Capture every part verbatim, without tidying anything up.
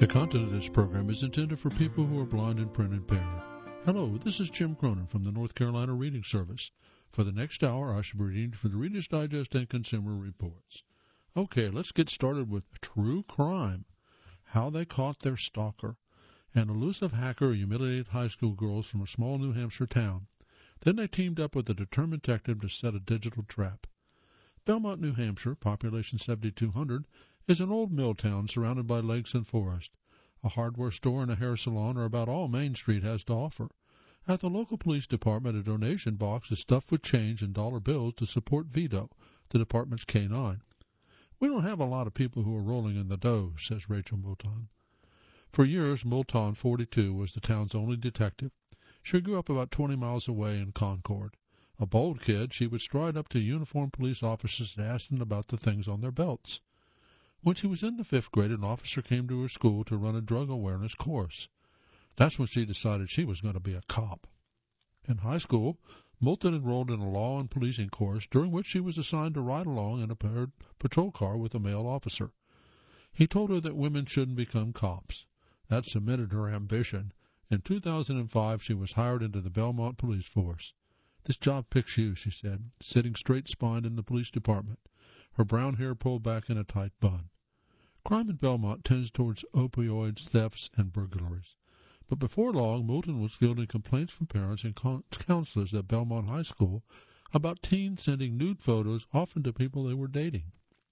The content of this program is intended for people who are blind and print impaired. Hello, this is Jim Cronin from the North Carolina Reading Service. For the next hour, I shall be reading for the Reader's Digest and Consumer Reports. Okay, let's get started with true crime. How they caught their stalker. An elusive hacker humiliated high school girls from a small New Hampshire town. Then they teamed up with a determined detective to set a digital trap. Belmont, New Hampshire, population seventy-two hundred, is an old mill town surrounded by lakes and forest. A hardware store and a hair salon are about all Main Street has to offer. At the local police department, a donation box is stuffed with change and dollar bills to support Vito, the department's K nine. We don't have a lot of people who are rolling in the dough, says Rachel Moulton. For years, Moulton, forty-two, was the town's only detective. She grew up about twenty miles away in Concord. A bold kid, she would stride up to uniformed police officers and ask them about the things on their belts. When she was in the fifth grade, an officer came to her school to run a drug awareness course. That's when she decided she was going to be a cop. In high school, Moulton enrolled in a law and policing course, during which she was assigned to ride along in a paired patrol car with a male officer. He told her that women shouldn't become cops. That cemented her ambition. In two thousand five, she was hired into the Belmont Police Force. This job picks you, she said, sitting straight-spined in the police department, her brown hair pulled back in a tight bun. Crime in Belmont tends towards opioids, thefts, and burglaries. But before long, Moulton was fielding complaints from parents and counselors at Belmont High School about teens sending nude photos, often to people they were dating.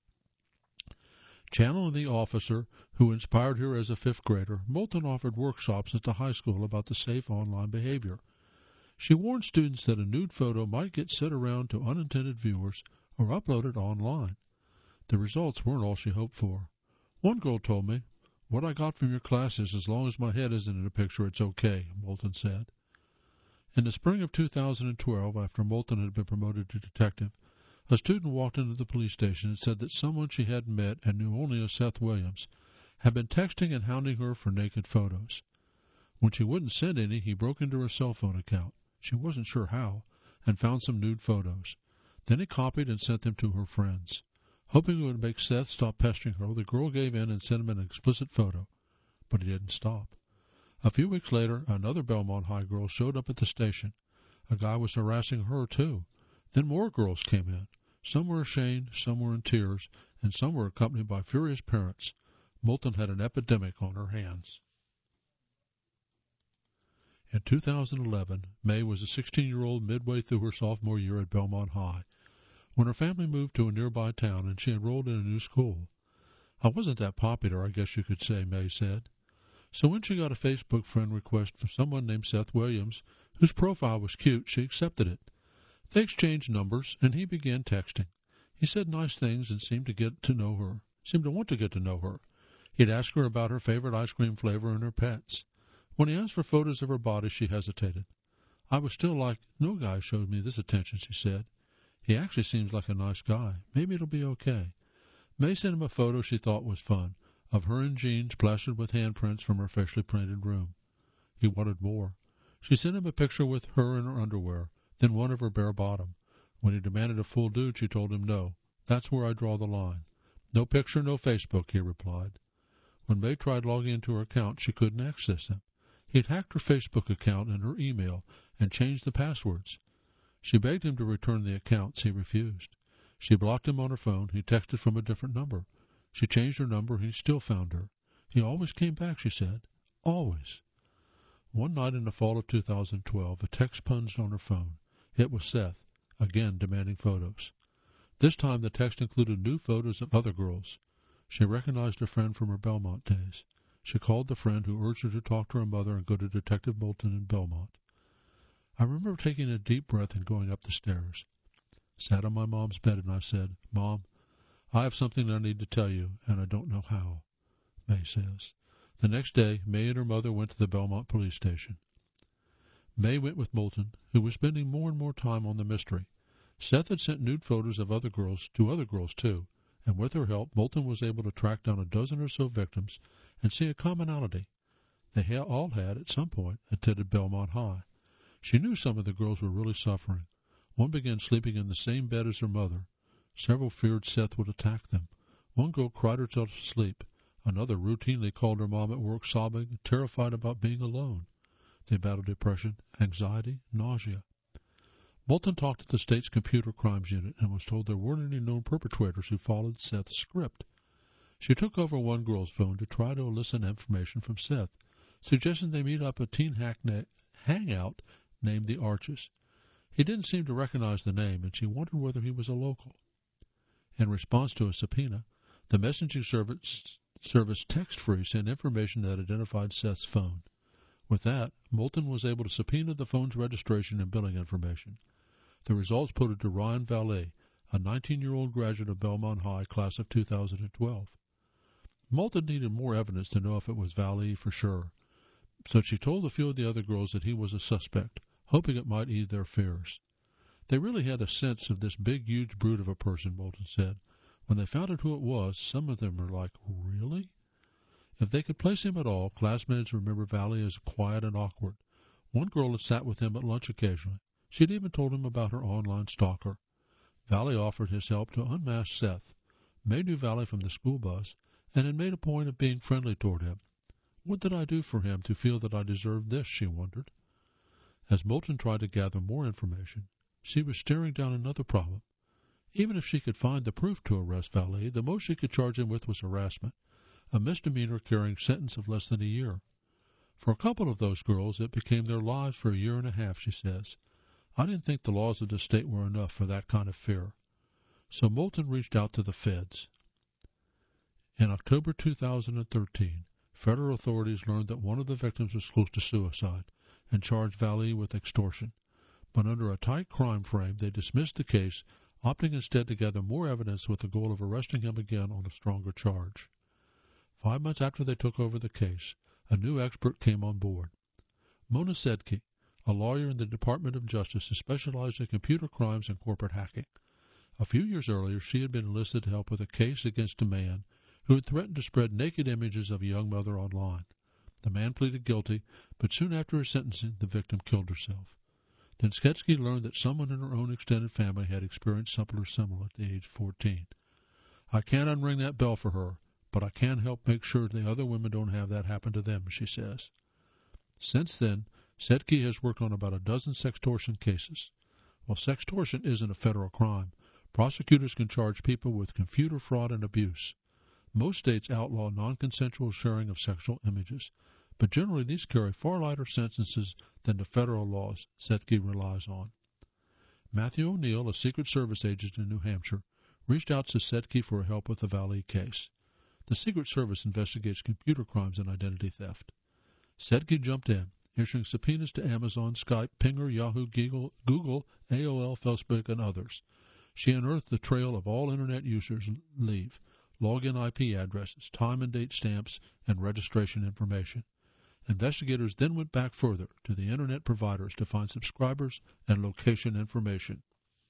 Channeling the officer who inspired her as a fifth grader, Moulton offered workshops at the high school about the safe online behavior. She warned students that a nude photo might get sent around to unintended viewers or uploaded online. The results weren't all she hoped for. One girl told me, "What I got from your class is as long as my head isn't in a picture, it's okay," Moulton said. In the spring of two thousand twelve, after Moulton had been promoted to detective, a student walked into the police station and said that someone she hadn't met and knew only as Seth Williams had been texting and hounding her for naked photos. When she wouldn't send any, he broke into her cell phone account. She wasn't sure how, and found some nude photos. Then he copied and sent them to her friends. Hoping it would make Seth stop pestering her, the girl gave in and sent him an explicit photo. But he didn't stop. A few weeks later, another Belmont High girl showed up at the station. A guy was harassing her, too. Then more girls came in. Some were ashamed, some were in tears, and some were accompanied by furious parents. Moulton had an epidemic on her hands. In two thousand eleven, May was a sixteen-year-old midway through her sophomore year at Belmont High, when her family moved to a nearby town and she enrolled in a new school. "I wasn't that popular, I guess you could say," May said. So when she got a Facebook friend request from someone named Seth Williams, whose profile was cute, she accepted it. They exchanged numbers, and he began texting. He said nice things and seemed to get to know her, seemed to want to get to know her. He'd ask her about her favorite ice cream flavor and her pets. When he asked for photos of her body, she hesitated. "I was still like, no guy showed me this attention," she said. "He actually seems like a nice guy. Maybe it'll be okay." May sent him a photo she thought was fun, of her in jeans plastered with handprints from her freshly painted room. He wanted more. She sent him a picture with her in her underwear, then one of her bare bottom. When he demanded a full nude, she told him no. "That's where I draw the line." "No picture, no Facebook," he replied. When May tried logging into her account, she couldn't access them. He'd hacked her Facebook account and her email and changed the passwords. She begged him to return the accounts. He refused. She blocked him on her phone. He texted from a different number. She changed her number. He still found her. He always came back, she said. Always. One night in the fall of two thousand twelve, a text punched on her phone. It was Seth, again demanding photos. This time the text included new photos of other girls. She recognized a friend from her Belmont days. She called the friend, who urged her to talk to her mother and go to Detective Moulton in Belmont. I remember taking a deep breath and going up the stairs. Sat on my mom's bed and I said, "Mom, I have something I need to tell you, and I don't know how," May says. The next day, May and her mother went to the Belmont police station. May went with Moulton, who was spending more and more time on the mystery. Seth had sent nude photos of other girls to other girls, too, and with her help, Moulton was able to track down a dozen or so victims and see a commonality. They ha- all had, at some point, attended Belmont High. She knew some of the girls were really suffering. One began sleeping in the same bed as her mother. Several feared Seth would attack them. One girl cried herself to sleep. Another routinely called her mom at work sobbing, terrified about being alone. They battled depression, anxiety, nausea. Moulton talked to the state's computer crimes unit and was told there weren't any known perpetrators who followed Seth's script. She took over one girl's phone to try to elicit information from Seth, suggesting they meet up at a teen hackna- hangout named The Arches. He didn't seem to recognize the name, and she wondered whether he was a local. In response to a subpoena, the messaging service, service text-free sent information that identified Seth's phone. With that, Moulton was able to subpoena the phone's registration and billing information. The results put it to Ryan Valet, a nineteen-year-old graduate of Belmont High, class of two thousand twelve. Moulton needed more evidence to know if it was Valet for sure, so she told a few of the other girls that he was a suspect, hoping it might ease their fears. They really had a sense of this big, huge brute of a person, Moulton said. When they found out who it was, some of them were like, really? If they could place him at all, classmates remember Valet as quiet and awkward. One girl had sat with him at lunch occasionally. She had even told him about her online stalker. Valet offered his help to unmask Seth. May knew Valet from the school bus, and had made a point of being friendly toward him. What did I do for him to feel that I deserved this, she wondered. As Moulton tried to gather more information, she was staring down another problem. Even if she could find the proof to arrest Valet, the most she could charge him with was harassment, a misdemeanor carrying a sentence of less than a year. For a couple of those girls, it became their lives for a year and a half, she says. I didn't think the laws of the state were enough for that kind of fear. So Moulton reached out to the feds. In October two thousand thirteen, federal authorities learned that one of the victims was close to suicide and charged Valet with extortion. But under a tight crime frame, they dismissed the case, opting instead to gather more evidence with the goal of arresting him again on a stronger charge. Five months after they took over the case, a new expert came on board. Mona Sedke, a lawyer in the Department of Justice who specialized in computer crimes and corporate hacking. A few years earlier, she had been enlisted to help with a case against a man who had threatened to spread naked images of a young mother online. The man pleaded guilty, but soon after his sentencing, the victim killed herself. Then Sedke learned that someone in her own extended family had experienced something similar at the age of fourteen. I can't unring that bell for her, but I can help make sure the other women don't have that happen to them, she says. Since then, Sedke has worked on about a dozen sextortion cases. While sextortion isn't a federal crime, prosecutors can charge people with computer fraud and abuse. Most states outlaw non-consensual sharing of sexual images, but generally these carry far lighter sentences than the federal laws Sedke relies on. Matthew O'Neill, a Secret Service agent in New Hampshire, reached out to Sedke for help with the Valet case. The Secret Service investigates computer crimes and identity theft. Sedke jumped in, issuing subpoenas to Amazon, Skype, Pinger, Yahoo, Google, Google, A O L, Facebook, and others. She unearthed the trail of all Internet users leave, login I P addresses, time and date stamps, and registration information. Investigators then went back further to the Internet providers to find subscribers and location information.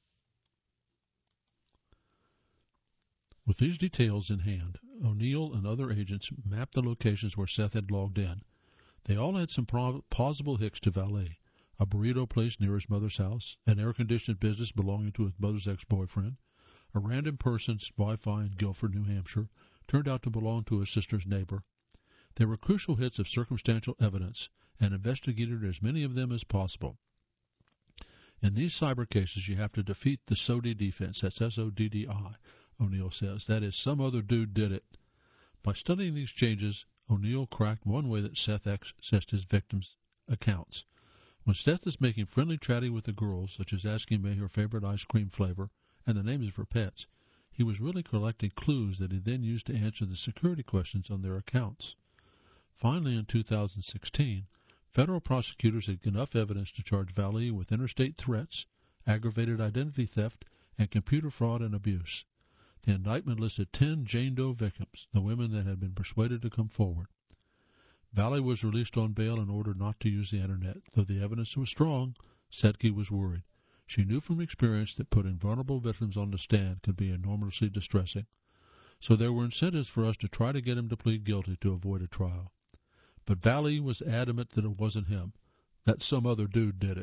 With these details in hand, O'Neill and other agents mapped the locations where Seth had logged in. They all had some plausible hicks to Valet: a burrito place near his mother's house, an air-conditioned business belonging to his mother's ex-boyfriend, a random person's Wi-Fi in Guilford, New Hampshire, turned out to belong to his sister's neighbor. They were crucial hits of circumstantial evidence, and investigated as many of them as possible. In these cyber cases, you have to defeat the S O D I defense. That's S O D D I, O'Neill says. That is, some other dude did it. By studying these changes, O'Neill cracked one way that Seth accessed his victims' accounts. When Seth is making friendly chatting with the girls, such as asking May her favorite ice cream flavor and the names of her pets, he was really collecting clues that he then used to answer the security questions on their accounts. Finally, in two thousand sixteen, federal prosecutors had enough evidence to charge Valet with interstate threats, aggravated identity theft, and computer fraud and abuse. The indictment listed ten Jane Doe victims, the women that had been persuaded to come forward. Valet was released on bail in order not to use the Internet. Though the evidence was strong, Sedke was worried. She knew from experience that putting vulnerable victims on the stand could be enormously distressing. So there were incentives for us to try to get him to plead guilty to avoid a trial. But Valet was adamant that it wasn't him, that some other dude did it.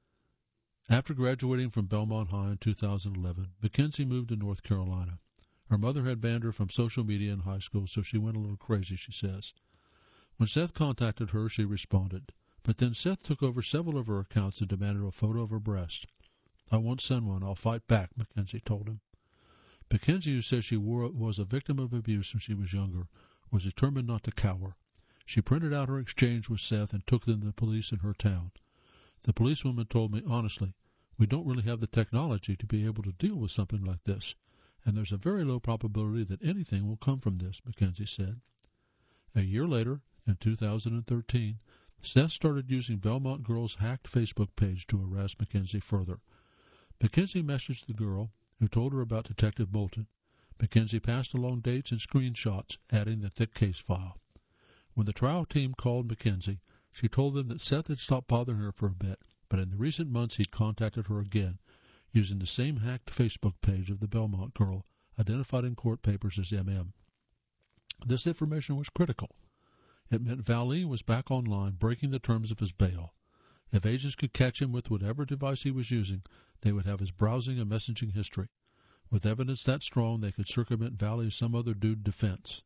After graduating from Belmont High in two thousand eleven, Mackenzie moved to North Carolina. Her mother had banned her from social media in high school, so she went a little crazy, she says. When Seth contacted her, she responded. But then Seth took over several of her accounts and demanded a photo of her breast. I won't send one. I'll fight back, Mackenzie told him. Mackenzie, who says she wore, was a victim of abuse when she was younger, was determined not to cower. She printed out her exchange with Seth and took them to the police in her town. The policewoman told me honestly, we don't really have the technology to be able to deal with something like this, and there's a very low probability that anything will come from this, Mackenzie said. A year later, in two thousand thirteen, Seth started using Belmont Girl's hacked Facebook page to harass Mackenzie further. Mackenzie messaged the girl, who told her about Detective Bolton. Mackenzie passed along dates and screenshots, adding the thick case file. When the trial team called Mackenzie, she told them that Seth had stopped bothering her for a bit, but in the recent months he'd contacted her again, using the same hacked Facebook page of the Belmont Girl, identified in court papers as M M. This information was critical. It meant Vallee was back online, breaking the terms of his bail. If agents could catch him with whatever device he was using, they would have his browsing and messaging history. With evidence that strong, they could circumvent Vallee's some other dude defense.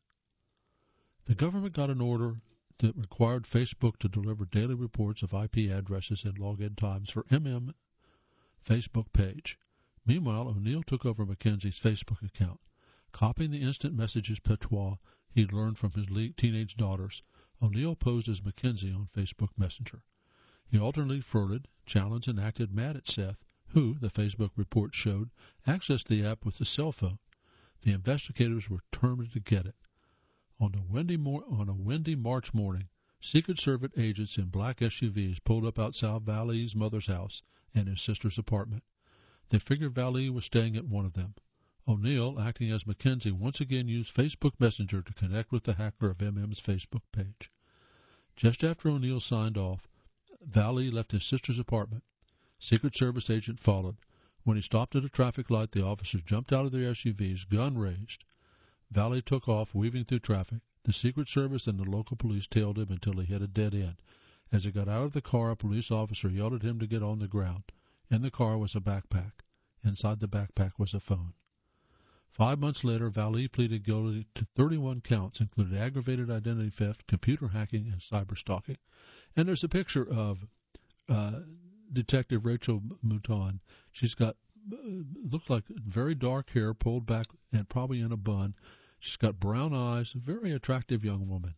The government got an order that required Facebook to deliver daily reports of I P addresses and login times for M M Facebook page. Meanwhile, O'Neill took over Mackenzie's Facebook account. Copying the instant messages patois he'd learned from his teenage daughters, O'Neill posed as Mackenzie on Facebook Messenger. He alternately flirted, challenged, and acted mad at Seth, who, the Facebook report showed, accessed the app with a cell phone. The investigators were determined to get it. On a windy, mor- on a windy March morning, Secret Service agents in black S U Vs pulled up outside Vallee's mother's house and his sister's apartment. They figured Vallee was staying at one of them. O'Neill, acting as Mackenzie, once again used Facebook Messenger to connect with the hacker of M M's Facebook page. Just after O'Neill signed off, Vallee left his sister's apartment. Secret Service agent followed. When he stopped at a traffic light, the officers jumped out of their S U Vs, gun raised. Vallee took off, weaving through traffic. The Secret Service and the local police tailed him until he hit a dead end. As he got out of the car, a police officer yelled at him to get on the ground. In the car was a backpack. Inside the backpack was a phone. Five months later, Vallee pleaded guilty to thirty-one counts, including aggravated identity theft, computer hacking, and cyberstalking. And there's a picture of uh, Detective Rachel Mouton. She's got, uh, looks like very dark hair, pulled back and probably in a bun. She's got brown eyes, a very attractive young woman.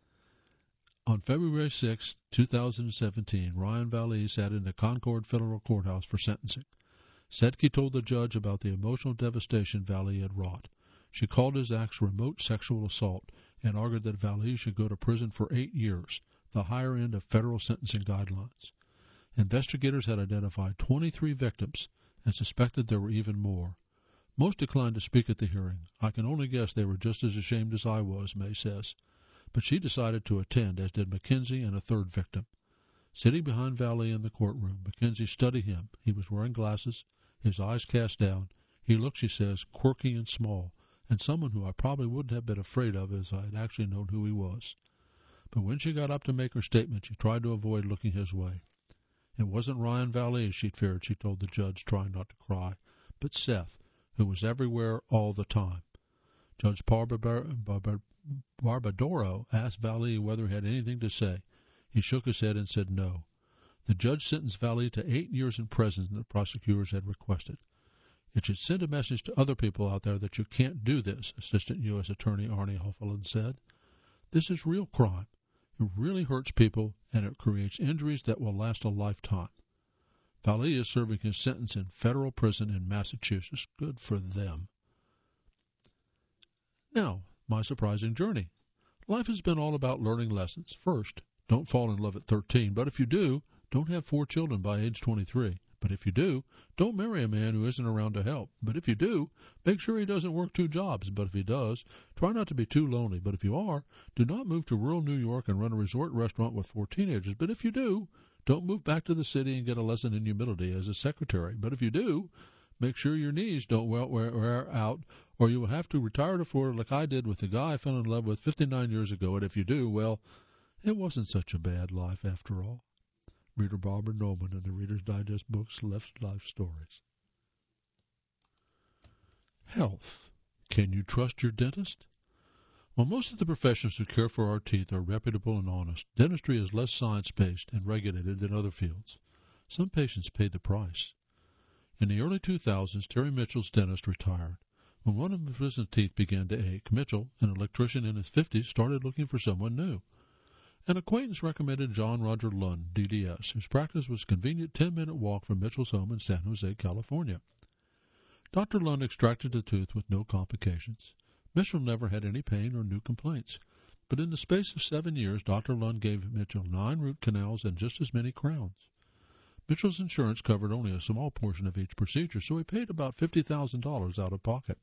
On February sixth, two thousand seventeen, Ryan Vallee sat in the Concord Federal Courthouse for sentencing. Sedke told the judge about the emotional devastation Vallee had wrought. She called his acts remote sexual assault and argued that Vallee should go to prison for eight years, the higher end of federal sentencing guidelines. Investigators had identified twenty-three victims and suspected there were even more. Most declined to speak at the hearing. I can only guess they were just as ashamed as I was, May says. But she decided to attend, as did Mackenzie and a third victim. Sitting behind Vallee in the courtroom, Mackenzie studied him. He was wearing glasses, his eyes cast down. He looked, she says, quirky and small, and someone who I probably wouldn't have been afraid of as I had actually known who he was. But when she got up to make her statement, she tried to avoid looking his way. It wasn't Ryan Vallee she feared, she told the judge, trying not to cry, but Seth, who was everywhere all the time. Judge Barbadoro asked Vallee whether he had anything to say. He shook his head and said no. The judge sentenced Vallee to eight years in prison that the prosecutors had requested. It should send a message to other people out there that you can't do this, Assistant U S Attorney Arnie Hoffelin said. This is real crime. It really hurts people, and it creates injuries that will last a lifetime. Vallee is serving his sentence in federal prison in Massachusetts. Good for them. Now, my surprising journey. Life has been all about learning lessons. First, don't fall in love at thirteen, but if you do, don't have four children by age twenty-three. But if you do, don't marry a man who isn't around to help. But if you do, make sure he doesn't work two jobs. But if he does, try not to be too lonely. But if you are, do not move to rural New York and run a resort restaurant with four teenagers. But if you do, don't move back to the city and get a lesson in humility as a secretary. But if you do, make sure your knees don't wear, wear, wear out, or you will have to retire to Florida like I did with the guy I fell in love with fifty-nine years ago. And if you do, well, it wasn't such a bad life after all. Reader Barbara Nolan in the Reader's Digest books, Left Life Stories. Health. Can you trust your dentist? While most of the professions who care for our teeth are reputable and honest, dentistry is less science-based and regulated than other fields. Some patients pay the price. In the early two thousands, Terry Mitchell's dentist retired. When one of his wisdom teeth began to ache, Mitchell, an electrician in his fifties, started looking for someone new. An acquaintance recommended John Roger Lund, D D S, whose practice was a convenient ten-minute walk from Mitchell's home in San Jose, California. Doctor Lund extracted the tooth with no complications. Mitchell never had any pain or new complaints. But in the space of seven years, Doctor Lund gave Mitchell nine root canals and just as many crowns. Mitchell's insurance covered only a small portion of each procedure, so he paid about fifty thousand dollars out of pocket.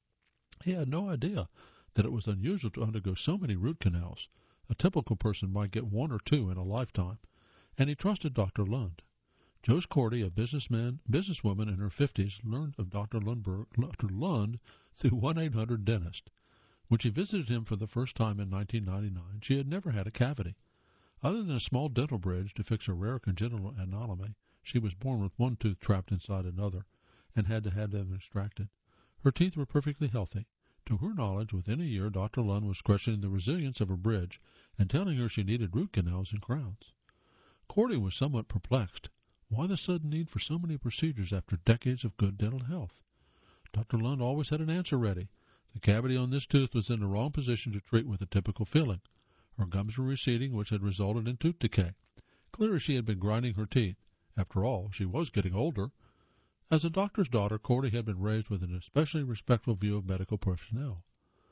He had no idea that it was unusual to undergo so many root canals. A typical person might get one or two in a lifetime, and he trusted Doctor Lund. Joyce Cordy, a businessman, businesswoman in her fifties, learned of Doctor Lundberg, Doctor Lund through one eight hundred dentist. When she visited him for the first time in nineteen ninety-nine, she had never had a cavity. Other than a small dental bridge to fix a rare congenital anomaly, she was born with one tooth trapped inside another and had to have them extracted. Her teeth were perfectly healthy. To her knowledge, within a year, Doctor Lund was questioning the resilience of her bridge and telling her she needed root canals and crowns. Cordy was somewhat perplexed. Why the sudden need for so many procedures after decades of good dental health? Doctor Lund always had an answer ready. The cavity on this tooth was in the wrong position to treat with a typical filling. Her gums were receding, which had resulted in tooth decay. Clearly she had been grinding her teeth. After all, she was getting older. As a doctor's daughter, Cordy had been raised with an especially respectful view of medical personnel.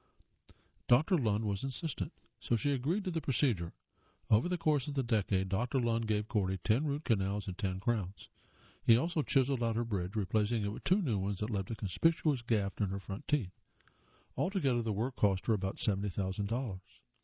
Doctor Lund was insistent, so she agreed to the procedure. Over the course of the decade, Doctor Lund gave Cordy ten root canals and ten crowns. He also chiseled out her bridge, replacing it with two new ones that left a conspicuous gap in her front teeth. Altogether, the work cost her about seventy thousand dollars.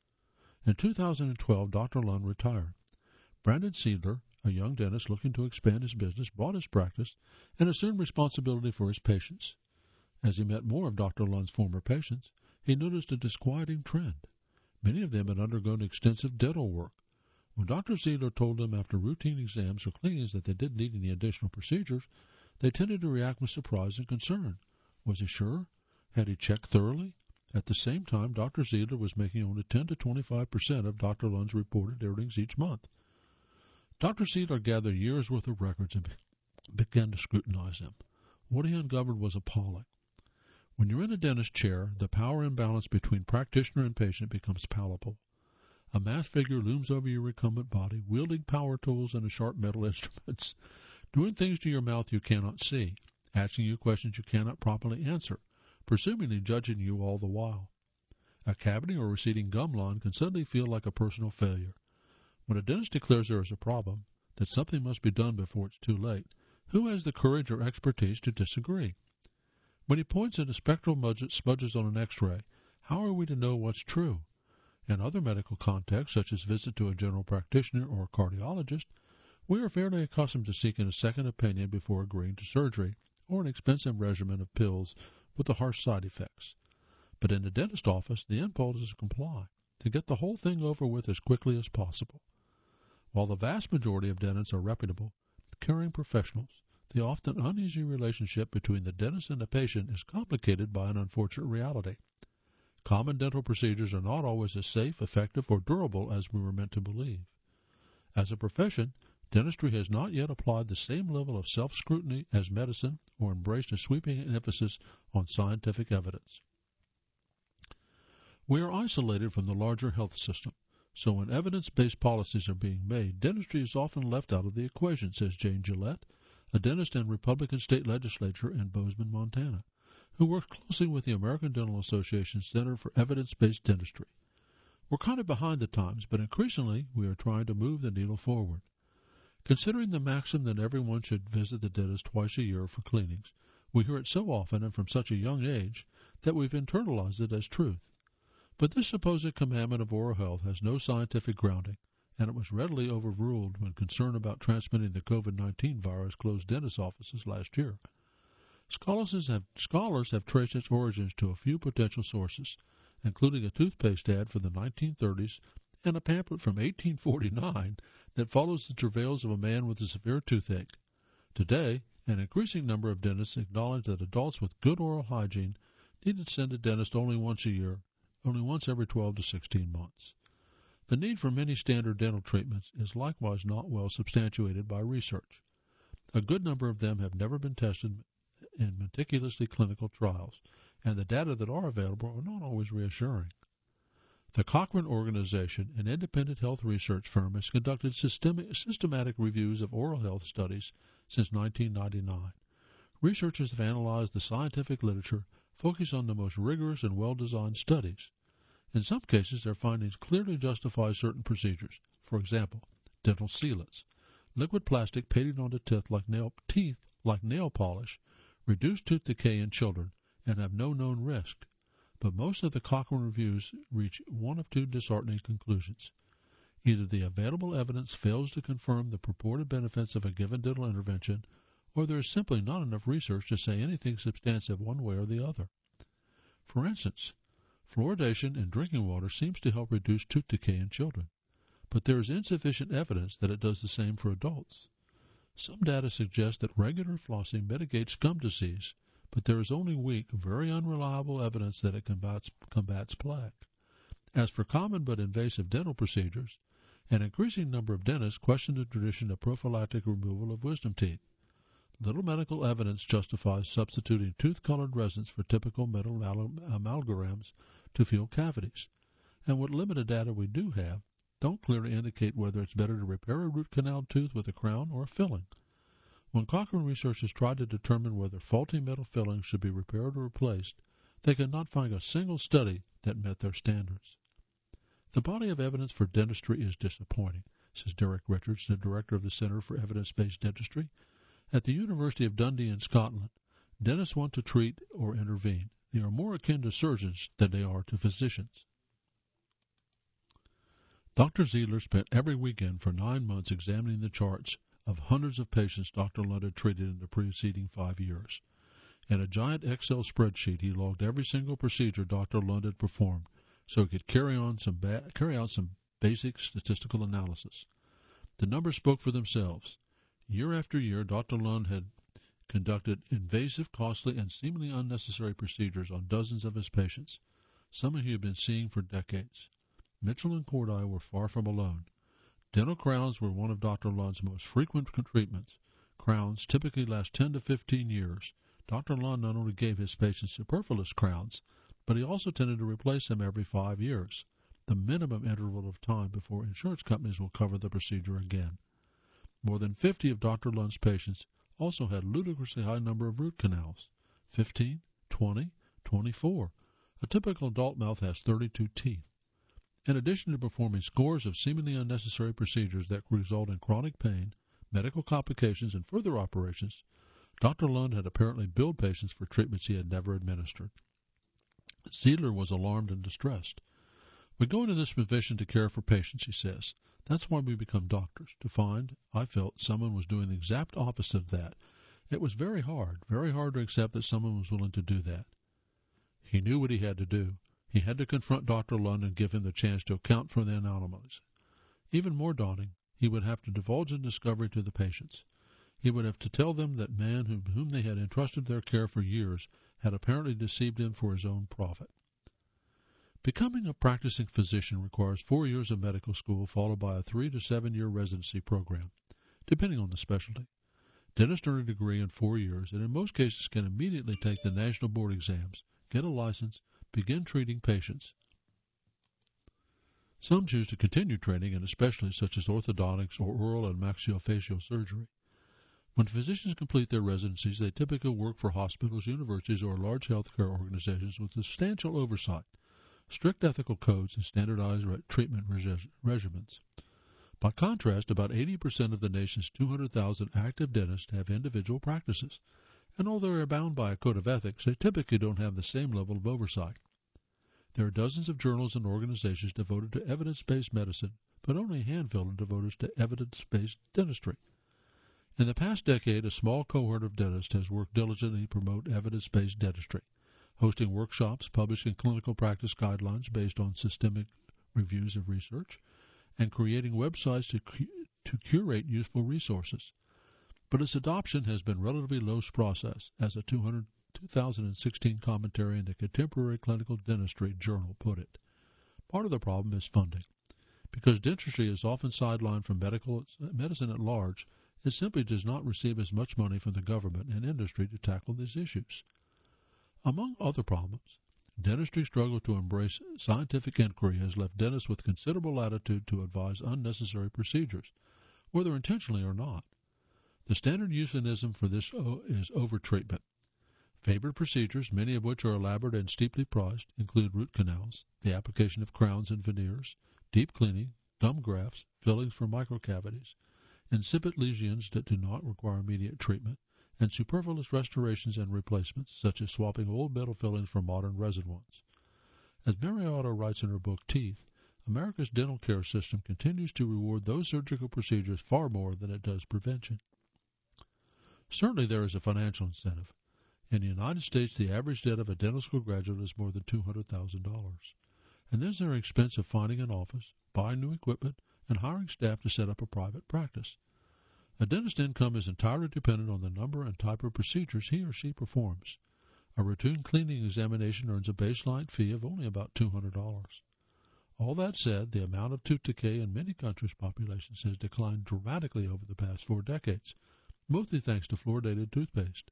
In two thousand twelve, Doctor Lund retired. Brandon Seidler, a young dentist looking to expand his business, bought his practice and assumed responsibility for his patients. As he met more of Doctor Lund's former patients, he noticed a disquieting trend. Many of them had undergone extensive dental work. When Doctor Seidler told them after routine exams or cleanings that they didn't need any additional procedures, they tended to react with surprise and concern. Was he sure? Had he checked thoroughly? At the same time, Doctor Seidler was making only ten to twenty-five percent of Doctor Lund's reported earnings each month. Doctor Seidler gathered years' worth of records and began to scrutinize them. What he uncovered was appalling. When you're in a dentist chair, the power imbalance between practitioner and patient becomes palpable. A masked figure looms over your recumbent body, wielding power tools and sharp metal instruments, doing things to your mouth you cannot see, asking you questions you cannot properly answer, presumably judging you all the while. A cavity or receding gum line can suddenly feel like a personal failure. When a dentist declares there is a problem, that something must be done before it's too late, who has the courage or expertise to disagree? When he points at the spectral smudges on an X-ray, how are we to know what's true? In other medical contexts, such as visit to a general practitioner or a cardiologist, we are fairly accustomed to seeking a second opinion before agreeing to surgery or an expensive regimen of pills with the harsh side effects. But in the dentist office, the impulse is to comply, to get the whole thing over with as quickly as possible. While the vast majority of dentists are reputable, caring professionals, the often uneasy relationship between the dentist and the patient is complicated by an unfortunate reality. Common dental procedures are not always as safe, effective, or durable as we were meant to believe. As a profession, dentistry has not yet applied the same level of self-scrutiny as medicine or embraced a sweeping emphasis on scientific evidence. We are isolated from the larger health system, so when evidence-based policies are being made, dentistry is often left out of the equation, says Jane Gillette, a dentist and Republican state legislature in Bozeman, Montana, who works closely with the American Dental Association Center for Evidence-Based Dentistry. We're kind of behind the times, but increasingly we are trying to move the needle forward. Considering the maxim that everyone should visit the dentist twice a year for cleanings, we hear it so often and from such a young age that we've internalized it as truth. But this supposed commandment of oral health has no scientific grounding, and it was readily overruled when concern about transmitting the COVID nineteen virus closed dentist offices last year. Scholars have, scholars have traced its origins to a few potential sources, including a toothpaste ad from the nineteen thirties and a pamphlet from eighteen forty-nine that follows the travails of a man with a severe toothache. Today, an increasing number of dentists acknowledge that adults with good oral hygiene needed to send a dentist only once a year, only once every twelve to sixteen months. The need for many standard dental treatments is likewise not well substantiated by research. A good number of them have never been tested in meticulously clinical trials, and the data that are available are not always reassuring. The Cochrane Organization, an independent health research firm, has conducted systemic, systematic reviews of oral health studies since nineteen ninety-nine. Researchers have analyzed the scientific literature, focused on the most rigorous and well-designed studies. In some cases, their findings clearly justify certain procedures. For example, dental sealants, liquid plastic painted onto teeth like nail, teeth like nail polish, reduce tooth decay in children and have no known risk. But most of the Cochrane reviews reach one of two disheartening conclusions. Either the available evidence fails to confirm the purported benefits of a given dental intervention, or there is simply not enough research to say anything substantive one way or the other. For instance, fluoridation in drinking water seems to help reduce tooth decay in children, but there is insufficient evidence that it does the same for adults. Some data suggest that regular flossing mitigates gum disease, but there is only weak, very unreliable evidence that it combats, combats plaque. As for common but invasive dental procedures, an increasing number of dentists question the tradition of prophylactic removal of wisdom teeth. Little medical evidence justifies substituting tooth-colored resins for typical metal amalgams to fill cavities, and what limited data we do have don't clearly indicate whether it's better to repair a root canal tooth with a crown or a filling. When Cochrane researchers tried to determine whether faulty metal fillings should be repaired or replaced, they could not find a single study that met their standards. The body of evidence for dentistry is disappointing, says Derek Richards, the director of the Center for Evidence-Based Dentistry. At the University of Dundee in Scotland, dentists want to treat or intervene. They are more akin to surgeons than they are to physicians. Doctor Ziegler spent every weekend for nine months examining the charts of hundreds of patients Doctor Lund had treated in the preceding five years. In a giant Excel spreadsheet, he logged every single procedure Doctor Lund had performed, so he could carry on some ba- carry out some basic statistical analysis. The numbers spoke for themselves. Year after year, Doctor Lund had conducted invasive, costly, and seemingly unnecessary procedures on dozens of his patients, some he had been seeing for decades. Mitchell and Corday were far from alone. Dental crowns were one of Doctor Lund's most frequent treatments. Crowns typically last ten to fifteen years. Doctor Lund not only gave his patients superfluous crowns, but he also tended to replace them every five years, the minimum interval of time before insurance companies will cover the procedure again. More than fifty of Doctor Lund's patients also had a ludicrously high number of root canals, fifteen, twenty, twenty-four. A typical adult mouth has thirty-two teeth. In addition to performing scores of seemingly unnecessary procedures that result in chronic pain, medical complications, and further operations, Doctor Lund had apparently billed patients for treatments he had never administered. Ziegler was alarmed and distressed. We go into this profession to care for patients, he says. That's why we become doctors, to find, I felt, someone was doing the exact opposite of that. It was very hard, very hard to accept that someone was willing to do that. He knew what he had to do. He had to confront Doctor Lund and give him the chance to account for the anomalies. Even more daunting, he would have to divulge the discovery to the patients. He would have to tell them that man whom, whom they had entrusted their care for years had apparently deceived him for his own profit. Becoming a practicing physician requires four years of medical school followed by a three to seven year residency program, depending on the specialty. Dentists earn a degree in four years and in most cases can immediately take the national board exams, get a license, begin treating patients. Some choose to continue training in specialties such as orthodontics or oral and maxillofacial surgery. When physicians complete their residencies, they typically work for hospitals, universities, or large healthcare organizations with substantial oversight, strict ethical codes, and standardized re- treatment reg- regimens. By contrast, about eighty percent of the nation's two hundred thousand active dentists have individual practices, and although they are bound by a code of ethics, they typically don't have the same level of oversight. There are dozens of journals and organizations devoted to evidence-based medicine, but only a handful are devoted to evidence-based dentistry. In the past decade, a small cohort of dentists has worked diligently to promote evidence-based dentistry, hosting workshops, publishing clinical practice guidelines based on systemic reviews of research, and creating websites to, cu- to curate useful resources. But its adoption has been relatively low process, as a two hundred two thousand sixteen commentary in the Contemporary Clinical Dentistry Journal put it. Part of the problem is funding. Because dentistry is often sidelined from medical medicine at large, it simply does not receive as much money from the government and industry to tackle these issues. Among other problems, dentistry's struggle to embrace scientific inquiry has left dentists with considerable latitude to advise unnecessary procedures, whether intentionally or not. The standard euphemism for this is overtreatment. Favored procedures, many of which are elaborate and steeply priced, include root canals, the application of crowns and veneers, deep cleaning, gum grafts, fillings for microcavities, incipient lesions that do not require immediate treatment, and superfluous restorations and replacements, such as swapping old metal fillings for modern resin ones. As Mariotto writes in her book Teeth, America's dental care system continues to reward those surgical procedures far more than it does prevention. Certainly there is a financial incentive. In the United States, the average debt of a dental school graduate is more than two hundred thousand dollars. And there's their expense of finding an office, buying new equipment, and hiring staff to set up a private practice. A dentist's income is entirely dependent on the number and type of procedures he or she performs. A routine cleaning examination earns a baseline fee of only about two hundred dollars. All that said, the amount of tooth decay in many countries' populations has declined dramatically over the past four decades, mostly thanks to fluoridated toothpaste.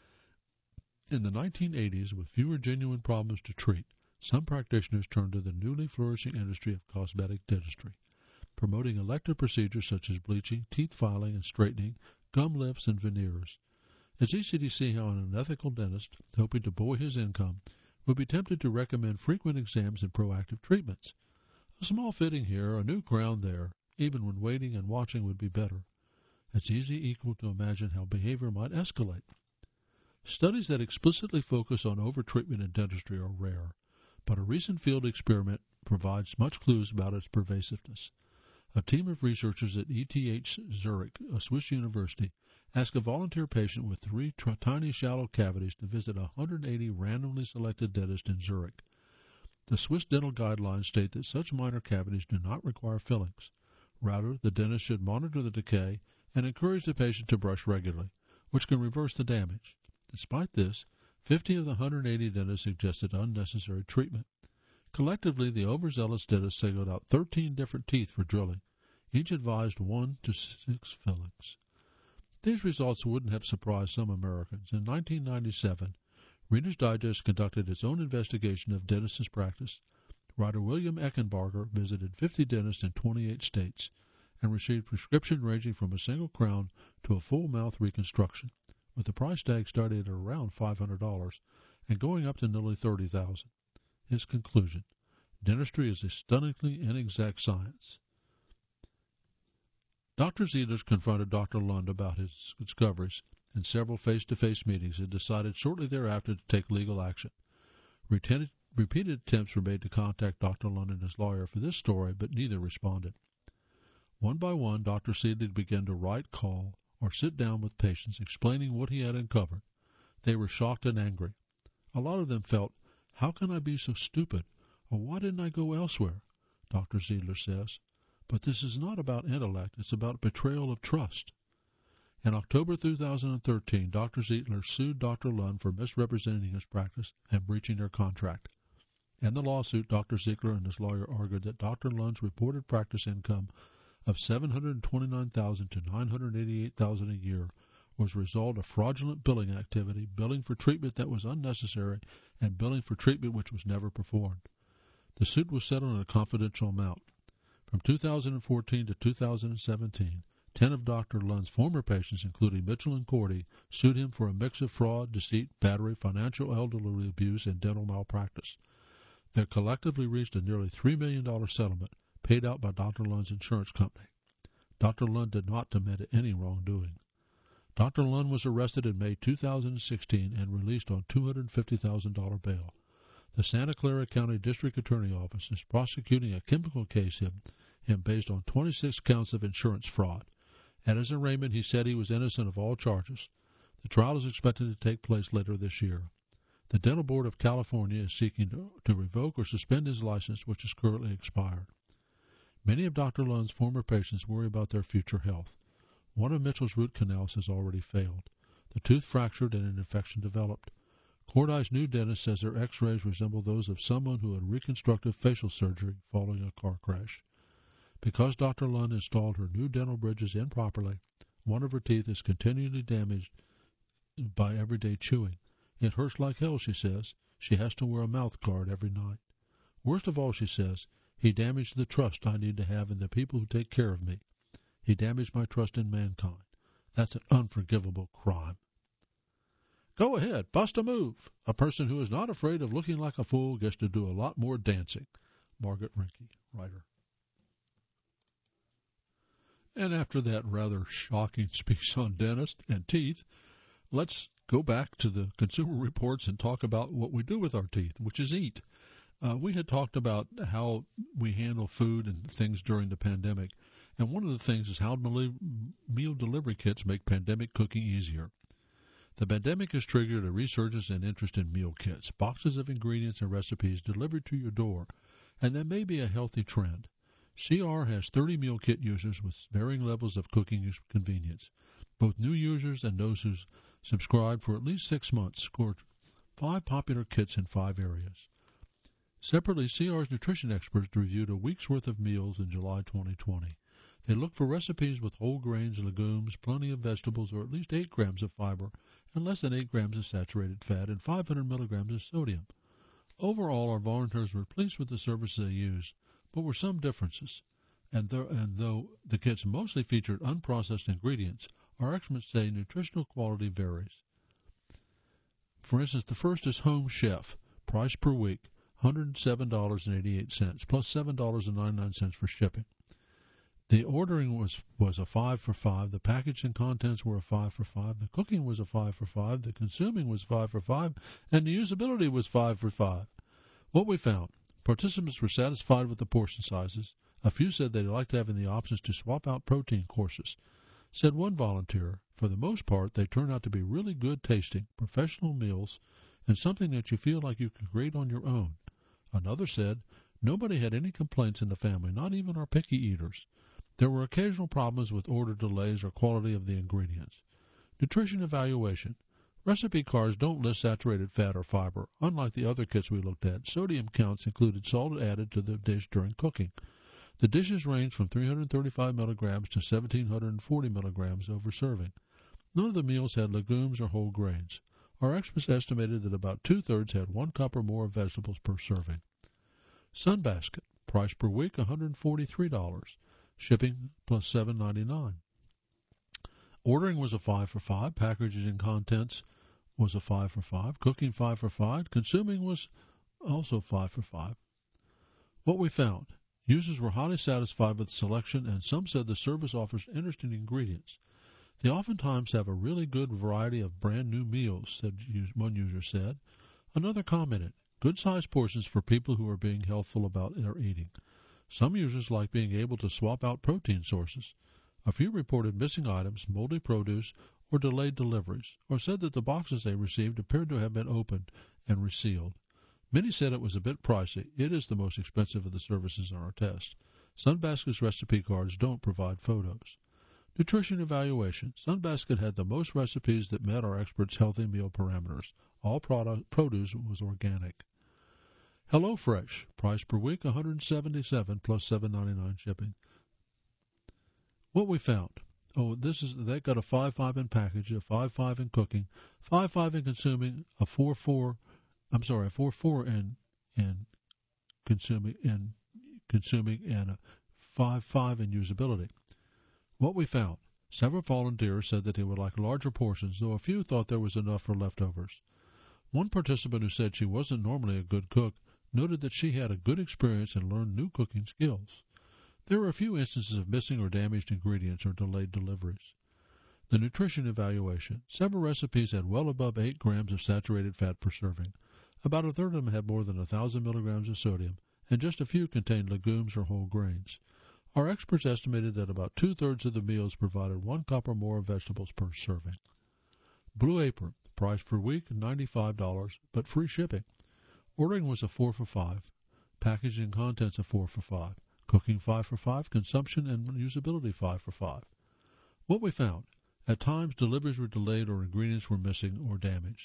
In the nineteen eighties, with fewer genuine problems to treat, some practitioners turned to the newly flourishing industry of cosmetic dentistry, promoting elective procedures such as bleaching, teeth filing and straightening, gum lifts, and veneers. It's easy to see how an unethical dentist, hoping to buoy his income, would be tempted to recommend frequent exams and proactive treatments. A small fitting here, a new crown there, even when waiting and watching would be better. It's easy equal to imagine how behavior might escalate. Studies that explicitly focus on overtreatment in dentistry are rare, but a recent field experiment provides much clues about its pervasiveness. A team of researchers at E T H Zurich, a Swiss university, asked a volunteer patient with three tr- tiny shallow cavities to visit one hundred eighty randomly selected dentists in Zurich. The Swiss dental guidelines state that such minor cavities do not require fillings. Rather, the dentist should monitor the decay and encourage the patient to brush regularly, which can reverse the damage. Despite this, fifty of the one hundred eighty dentists suggested unnecessary treatment. Collectively, the overzealous dentists singled out thirteen different teeth for drilling. Each advised one to six fillings. These results wouldn't have surprised some Americans. In nineteen ninety-seven, Reader's Digest conducted its own investigation of dentists' practice. Writer William Eckenbarger visited fifty dentists in twenty-eight states and received prescriptions ranging from a single crown to a full mouth reconstruction, with the price tag starting at around five hundred dollars and going up to nearly thirty thousand dollars. His conclusion: dentistry is a stunningly inexact science. Doctor Ziedler confronted Doctor Lund about his discoveries in several face-to-face meetings and decided shortly thereafter to take legal action. Repeated, repeated attempts were made to contact Doctor Lund and his lawyer for this story, but neither responded. One by one, Doctor Ziedler began to write, call, or sit down with patients explaining what he had uncovered. They were shocked and angry. A lot of them felt, "How can I be so stupid?" or "Why didn't I go elsewhere?" Doctor Ziedler says. But this is not about intellect, it's about betrayal of trust. In October two thousand thirteen, Doctor Ziedler sued Doctor Lund for misrepresenting his practice and breaching their contract. In the lawsuit, Doctor Ziedler and his lawyer argued that Doctor Lund's reported practice income of seven hundred twenty-nine thousand dollars to nine hundred eighty-eight thousand dollars a year was a result of fraudulent billing activity, billing for treatment that was unnecessary, and billing for treatment which was never performed. The suit was settled on a confidential amount. From two thousand fourteen to two thousand seventeen, ten of Doctor Lund's former patients, including Mitchell and Cordy, sued him for a mix of fraud, deceit, battery, financial elderly abuse, and dental malpractice. They collectively reached a nearly three million dollars settlement paid out by Doctor Lund's insurance company. Doctor Lund did not admit any wrongdoing. Doctor Lund was arrested in May two thousand sixteen and released on two hundred fifty thousand dollars bail. The Santa Clara County District Attorney Office is prosecuting a chemical case him, him based on twenty-six counts of insurance fraud. At his arraignment, he said he was innocent of all charges. The trial is expected to take place later this year. The Dental Board of California is seeking to, to revoke or suspend his license, which is currently expired. Many of Doctor Lund's former patients worry about their future health. One of Mitchell's root canals has already failed. The tooth fractured and an infection developed. Cordyce's new dentist says their x-rays resemble those of someone who had reconstructive facial surgery following a car crash. Because Doctor Lund installed her new dental bridges improperly, one of her teeth is continually damaged by everyday chewing. It hurts like hell, she says. She has to wear a mouth guard every night. Worst of all, she says, he damaged the trust I need to have in the people who take care of me. He damaged my trust in mankind. That's an unforgivable crime. Go ahead, bust a move. A person who is not afraid of looking like a fool gets to do a lot more dancing. Margaret Rinke, writer. And after that rather shocking speech on dentists and teeth, let's go back to the Consumer Reports and talk about what we do with our teeth, which is eat. Uh, we had talked about how we handle food and things during the pandemic, and one of the things is how meal delivery kits make pandemic cooking easier. The pandemic has triggered a resurgence in interest in meal kits, boxes of ingredients and recipes delivered to your door, and that may be a healthy trend. C R has thirty meal kit users with varying levels of cooking convenience. Both new users and those who subscribed for at least six months scored five popular kits in five areas. Separately, C R's nutrition experts reviewed a week's worth of meals in July twenty twenty. They looked for recipes with whole grains, legumes, plenty of vegetables, or at least eight grams of fiber, and less than eight grams of saturated fat, and five hundred milligrams of sodium. Overall, our volunteers were pleased with the services they used, but were some differences. And, there, and though the kits mostly featured unprocessed ingredients, our experts say nutritional quality varies. For instance, the first is Home Chef, price per week, one hundred seven dollars and eighty-eight cents, plus seven dollars and ninety-nine cents for shipping. The ordering was, was a five for five. The package and contents were a five for five. The cooking was a five for five. The consuming was five for five. And the usability was five for five. What we found, participants were satisfied with the portion sizes. A few said they liked having the options to swap out protein courses. Said one volunteer, for the most part, they turned out to be really good tasting, professional meals, and something that you feel like you can create on your own. Another said, nobody had any complaints in the family, not even our picky eaters. There were occasional problems with order delays or quality of the ingredients. Nutrition evaluation. Recipe cards don't list saturated fat or fiber. Unlike the other kits we looked at, sodium counts included salt added to the dish during cooking. The dishes range from three hundred thirty-five milligrams to one thousand seven hundred forty milligrams over serving. None of the meals had legumes or whole grains. Our experts estimated that about two-thirds had one cup or more of vegetables per serving. Sunbasket, price per week one hundred forty-three dollars. Shipping plus seven dollars and ninety-nine cents. Ordering was a five for five. Packaging and contents was a five for five. Cooking five for five. Consuming was also five for five. What we found, users were highly satisfied with the selection, and some said the service offers interesting ingredients. They oftentimes have a really good variety of brand new meals, said one user said. Another commented, good-sized portions for people who are being healthful about their eating. Some users like being able to swap out protein sources. A few reported missing items, moldy produce, or delayed deliveries, or said that the boxes they received appeared to have been opened and resealed. Many said it was a bit pricey. It is the most expensive of the services in our test. Sunbasket's recipe cards don't provide photos. Nutrition evaluation. Sunbasket had the most recipes that met our experts' healthy meal parameters. All product, produce was organic. HelloFresh, price per week one hundred seventy-seven dollars plus seven dollars and ninety-nine cents shipping. What we found, oh, this is they got a five five in package, a five five in cooking, five five in consuming, a four four, I'm sorry, a four four in in consuming in consuming, and a five five in usability. What we found, several volunteers said that they would like larger portions, though a few thought there was enough for leftovers. One participant who said she wasn't normally a good cook noted that she had a good experience and learned new cooking skills. There were a few instances of missing or damaged ingredients or delayed deliveries. The nutrition evaluation. Several recipes had well above eight grams of saturated fat per serving. About a third of them had more than one thousand milligrams of sodium, and just a few contained legumes or whole grains. Our experts estimated that about two-thirds of the meals provided one cup or more of vegetables per serving. Blue Apron, price per week ninety-five dollars, but free shipping. Ordering was a four for five. Packaging and contents a four for five. Cooking five for five. Consumption and usability five for five. What we found, at times deliveries were delayed or ingredients were missing or damaged.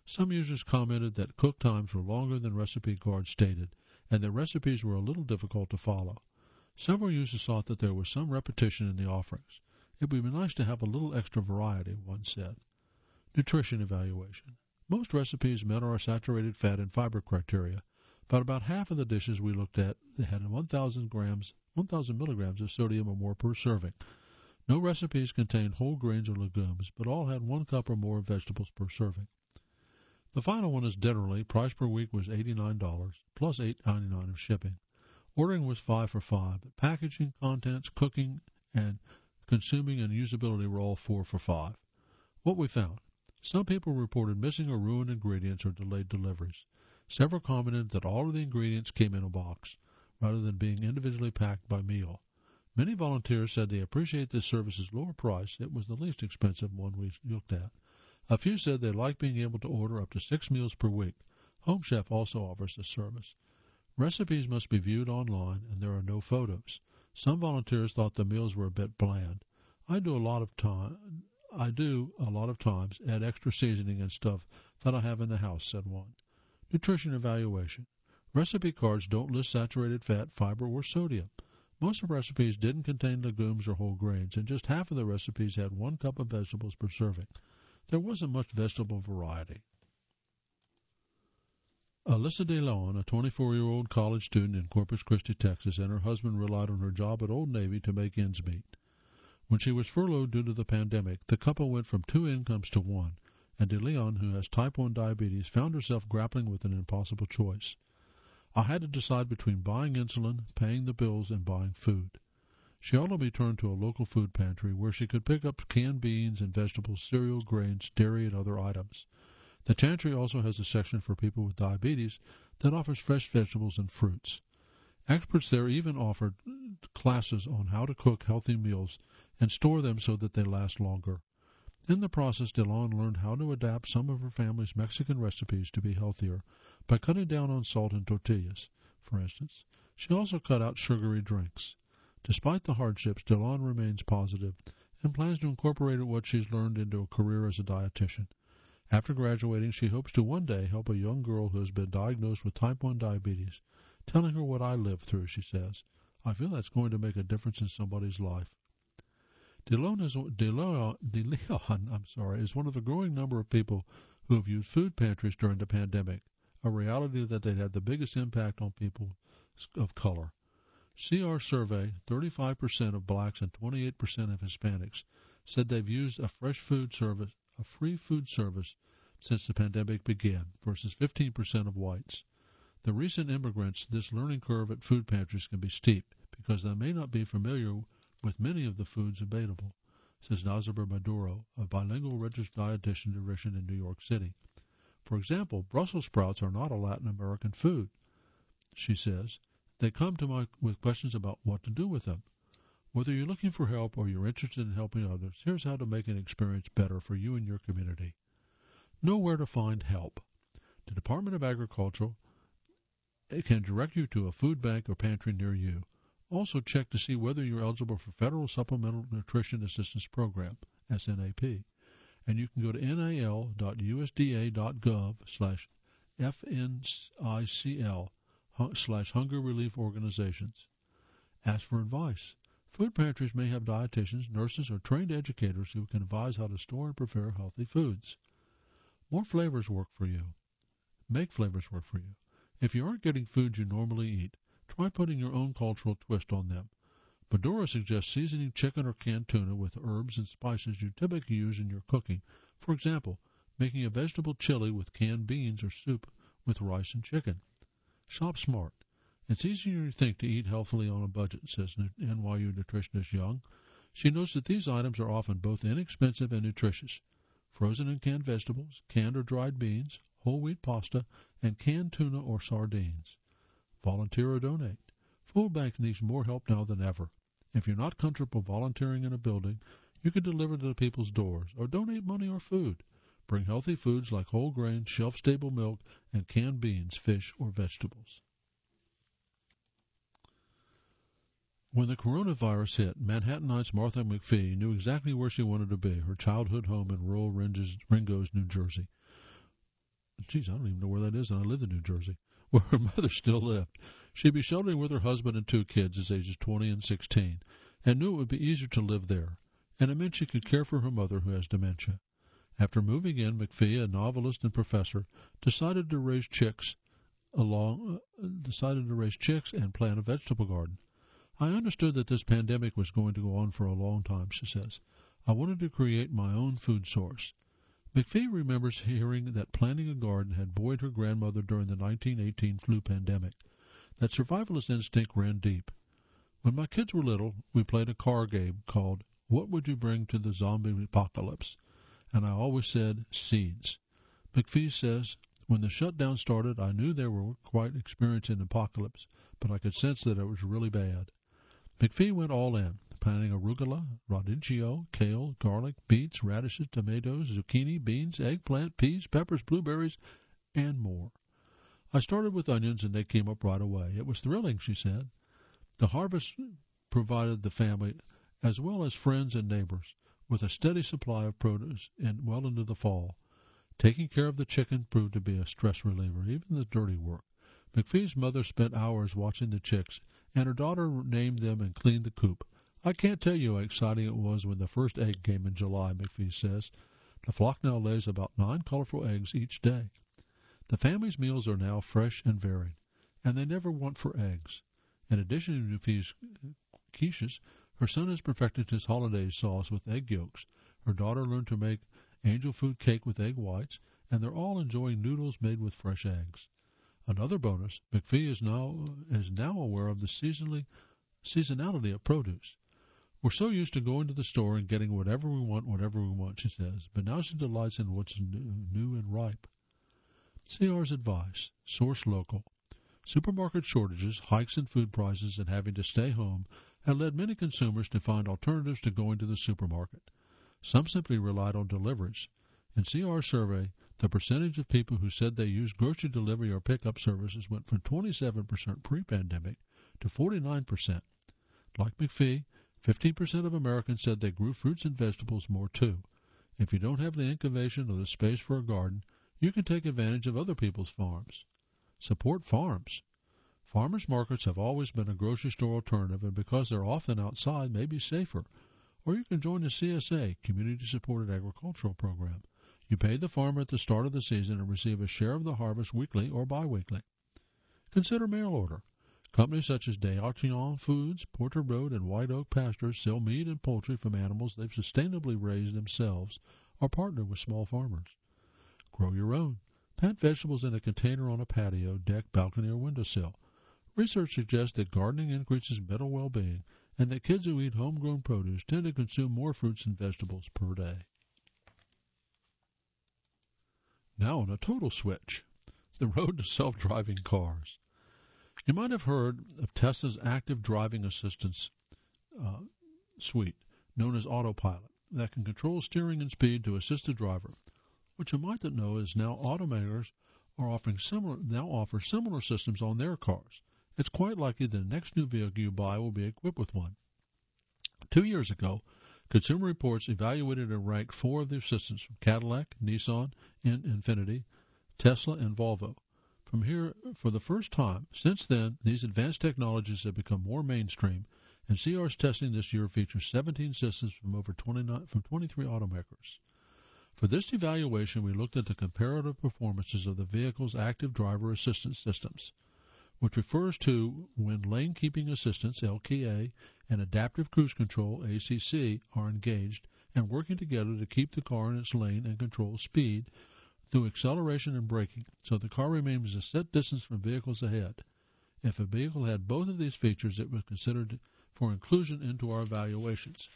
Some users commented that cook times were longer than recipe cards stated, and that recipes were a little difficult to follow. Several users thought that there was some repetition in the offerings. It would be nice to have a little extra variety, one said. Nutrition evaluation. Most recipes met our saturated fat and fiber criteria, but about half of the dishes we looked at had one thousand grams, one thousand milligrams of sodium or more per serving. No recipes contained whole grains or legumes, but all had one cup or more of vegetables per serving. The final one is Dinnerly. Price per week was eighty-nine dollars, plus eight dollars and ninety-nine cents of shipping. Ordering was five for five, but packaging, contents, cooking, and consuming and usability were all four for five. What we found. Some people reported missing or ruined ingredients or delayed deliveries. Several commented that all of the ingredients came in a box, rather than being individually packed by meal. Many volunteers said they appreciate this service's lower price. It was the least expensive one we looked at. A few said they like being able to order up to six meals per week. Home Chef also offers this service. Recipes must be viewed online, and there are no photos. Some volunteers thought the meals were a bit bland. I do a lot of time. I do a lot of times add extra seasoning and stuff that I have in the house, said one. Nutrition evaluation. Recipe cards don't list saturated fat, fiber, or sodium. Most of the recipes didn't contain legumes or whole grains, and just half of the recipes had one cup of vegetables per serving. There wasn't much vegetable variety. Alyssa DeLeon, a twenty-four-year-old college student in Corpus Christi, Texas, and her husband relied on her job at Old Navy to make ends meet. When she was furloughed due to the pandemic, the couple went from two incomes to one, and DeLeon, who has type one diabetes, found herself grappling with an impossible choice. I had to decide between buying insulin, paying the bills, and buying food. She ultimately turned to a local food pantry where she could pick up canned beans and vegetables, cereal, grains, dairy, and other items. The pantry also has a section for people with diabetes that offers fresh vegetables and fruits. Experts there even offered classes on how to cook healthy meals and store them so that they last longer. In the process, DeLeon learned how to adapt some of her family's Mexican recipes to be healthier by cutting down on salt and tortillas, for instance. She also cut out sugary drinks. Despite the hardships, DeLeon remains positive and plans to incorporate what she's learned into a career as a dietitian. After graduating, she hopes to one day help a young girl who has been diagnosed with type one diabetes, telling her what I lived through, she says. I feel that's going to make a difference in somebody's life. DeLeon is, DeLeon, DeLeon I'm sorry, is one of a growing number of people who have used food pantries during the pandemic, a reality that they had the biggest impact on people of color. See our survey, thirty-five percent of blacks and twenty-eight percent of Hispanics said they've used a fresh food service, a free food service since the pandemic began, versus fifteen percent of whites. The recent immigrants, this learning curve at food pantries can be steep because they may not be familiar with many of the foods available, says Nazibur Maduro, a bilingual registered dietitian in New York City. For example, Brussels sprouts are not a Latin American food, she says. They come to me with questions about what to do with them. Whether you're looking for help or you're interested in helping others, here's how to make an experience better for you and your community. Know where to find help. The Department of Agriculture can direct you to a food bank or pantry near you. Also check to see whether you're eligible for Federal Supplemental Nutrition Assistance Program, S N A P. And you can go to nal.usda.gov slash FNICL slash Hunger Relief Organizations. Ask for advice. Food pantries may have dietitians, nurses, or trained educators who can advise how to store and prepare healthy foods. More flavors work for you. Make flavors work for you. If you aren't getting foods you normally eat, try putting your own cultural twist on them. Maduro suggests seasoning chicken or canned tuna with herbs and spices you typically use in your cooking. For example, making a vegetable chili with canned beans or soup with rice and chicken. Shop smart. It's easier than you think to eat healthily on a budget, says N Y U nutritionist Young. She notes that these items are often both inexpensive and nutritious. Frozen and canned vegetables, canned or dried beans, whole wheat pasta, and canned tuna or sardines. Volunteer or donate. Food Bank needs more help now than ever. If you're not comfortable volunteering in a building, you can deliver to the people's doors or donate money or food. Bring healthy foods like whole grain, shelf-stable milk, and canned beans, fish, or vegetables. When the coronavirus hit, Manhattanites Martha McPhee knew exactly where she wanted to be, her childhood home in rural Ringo's, New Jersey. When the coronavirus hit, Manhattanites Martha McPhee knew exactly where she wanted to be, her childhood home in rural Ringo's, New Jersey. When the coronavirus hit, Manhattanites Martha McPhee knew exactly where she wanted to be, her childhood home in rural Ringo's, New Jersey. geez, I don't even know where that is, and I live in New Jersey, where her mother still lived. She'd be sheltering with her husband and two kids, as ages twenty and sixteen, and knew it would be easier to live there, and it meant she could care for her mother who has dementia. After moving in, McPhee, a novelist and professor, decided to raise chicks along uh, decided to raise chicks and plant a vegetable garden. I understood that this pandemic was going to go on for a long time, she says. I wanted to create my own food source. McPhee remembers hearing that planting a garden had buoyed her grandmother during the nineteen eighteen flu pandemic. That survivalist instinct ran deep. When my kids were little, we played a card game called What Would You Bring to the Zombie Apocalypse? And I always said seeds. McPhee says, when the shutdown started, I knew they were quite experiencing an apocalypse, but I could sense that it was really bad. McPhee went all in, planting arugula, radicchio, kale, garlic, beets, radishes, tomatoes, zucchini, beans, eggplant, peas, peppers, blueberries, and more. I started with onions, and they came up right away. It was thrilling, she said. The harvest provided the family, as well as friends and neighbors, with a steady supply of produce and well into the fall. Taking care of the chicken proved to be a stress reliever, even the dirty work. McPhee's mother spent hours watching the chicks, and her daughter named them and cleaned the coop. I can't tell you how exciting it was when the first egg came in July, McPhee says. The flock now lays about nine colorful eggs each day. The family's meals are now fresh and varied, and they never want for eggs. In addition to McPhee's quiches, her son has perfected his holiday sauce with egg yolks. Her daughter learned to make angel food cake with egg whites, and they're all enjoying noodles made with fresh eggs. Another bonus, McPhee is now is now aware of the seasonally, seasonality of produce. We're so used to going to the store and getting whatever we want, whatever we want, she says, but now she delights in what's new, new and ripe. C R's advice, source local. Supermarket shortages, hikes in food prices, and having to stay home have led many consumers to find alternatives to going to the supermarket. Some simply relied on deliveries. In C R's survey, the percentage of people who said they used grocery delivery or pickup services went from twenty-seven percent pre-pandemic to forty-nine percent. Like McPhee, fifteen percent of Americans said they grew fruits and vegetables more too. If you don't have the incubation or the space for a garden, you can take advantage of other people's farms. Support farms. Farmers markets have always been a grocery store alternative, and because they're often outside, may be safer. Or you can join the C S A, Community Supported Agricultural Program. You pay the farmer at the start of the season and receive a share of the harvest weekly or biweekly. Consider mail order. Companies such as D'Artagnan Foods, Porter Road, and White Oak Pastures sell meat and poultry from animals they've sustainably raised themselves or partner with small farmers. Grow your own. Plant vegetables in a container on a patio, deck, balcony, or windowsill. Research suggests that gardening increases mental well-being and that kids who eat homegrown produce tend to consume more fruits and vegetables per day. Now on a total switch, the road to self-driving cars. You might have heard of Tesla's active driving assistance uh, suite, known as Autopilot, that can control steering and speed to assist the driver. What you might not know is now automakers are offering similar now offer similar systems on their cars. It's quite likely the next new vehicle you buy will be equipped with one. Two years ago, Consumer Reports evaluated and ranked four of the assistants from Cadillac, Nissan, and Infiniti, Tesla, and Volvo. From here, for the first time, since then, these advanced technologies have become more mainstream, and C R's testing this year features seventeen systems from over twenty-nine, from twenty-three automakers. For this evaluation, we looked at the comparative performances of the vehicle's active driver assistance systems, which refers to when lane keeping assistance, L K A, and adaptive cruise control, A C C, are engaged and working together to keep the car in its lane and control speed through acceleration and braking, so the car remains a set distance from vehicles ahead. If a vehicle had both of these features, it was considered for inclusion into our evaluations.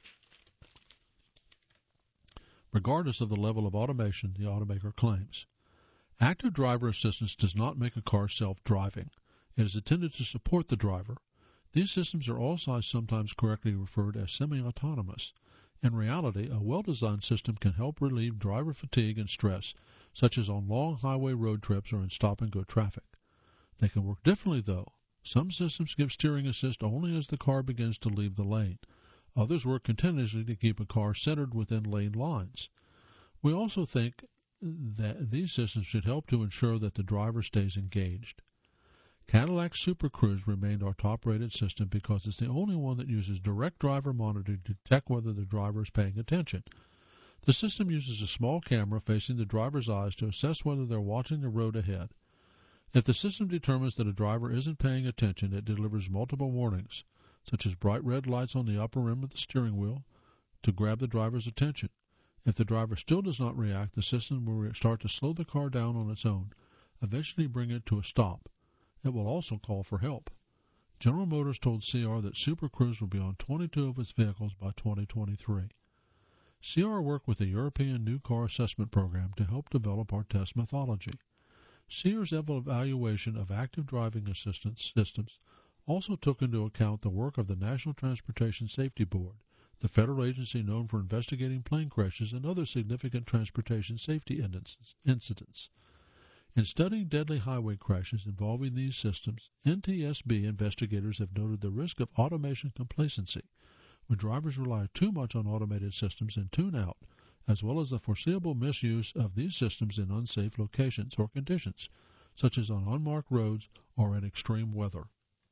Regardless of the level of automation, the automaker claims. Active driver assistance does not make a car self-driving. It is intended to support the driver. These systems are also sometimes correctly referred as semi-autonomous. In reality, a well-designed system can help relieve driver fatigue and stress, such as on long highway road trips or in stop-and-go traffic. They can work differently, though. Some systems give steering assist only as the car begins to leave the lane. Others work continuously to keep a car centered within lane lines. We also think that these systems should help to ensure that the driver stays engaged. Cadillac Super Cruise remained our top-rated system because it's the only one that uses direct driver monitoring to detect whether the driver is paying attention. The system uses a small camera facing the driver's eyes to assess whether they're watching the road ahead. If the system determines that a driver isn't paying attention, it delivers multiple warnings, such as bright red lights on the upper rim of the steering wheel to grab the driver's attention. If the driver still does not react, the system will start to slow the car down on its own, eventually bring it to a stop. It will also call for help. General Motors told C R that Super Cruise will be on twenty-two of its vehicles by twenty twenty-three. C R worked with the European New Car Assessment Program to help develop our test methodology. C R's evaluation of active driving assistance systems also took into account the work of the National Transportation Safety Board, the federal agency known for investigating plane crashes and other significant transportation safety incidents. In studying deadly highway crashes involving these systems, N T S B investigators have noted the risk of automation complacency, when drivers rely too much on automated systems and tune out, as well as the foreseeable misuse of these systems in unsafe locations or conditions, such as on unmarked roads or in extreme weather.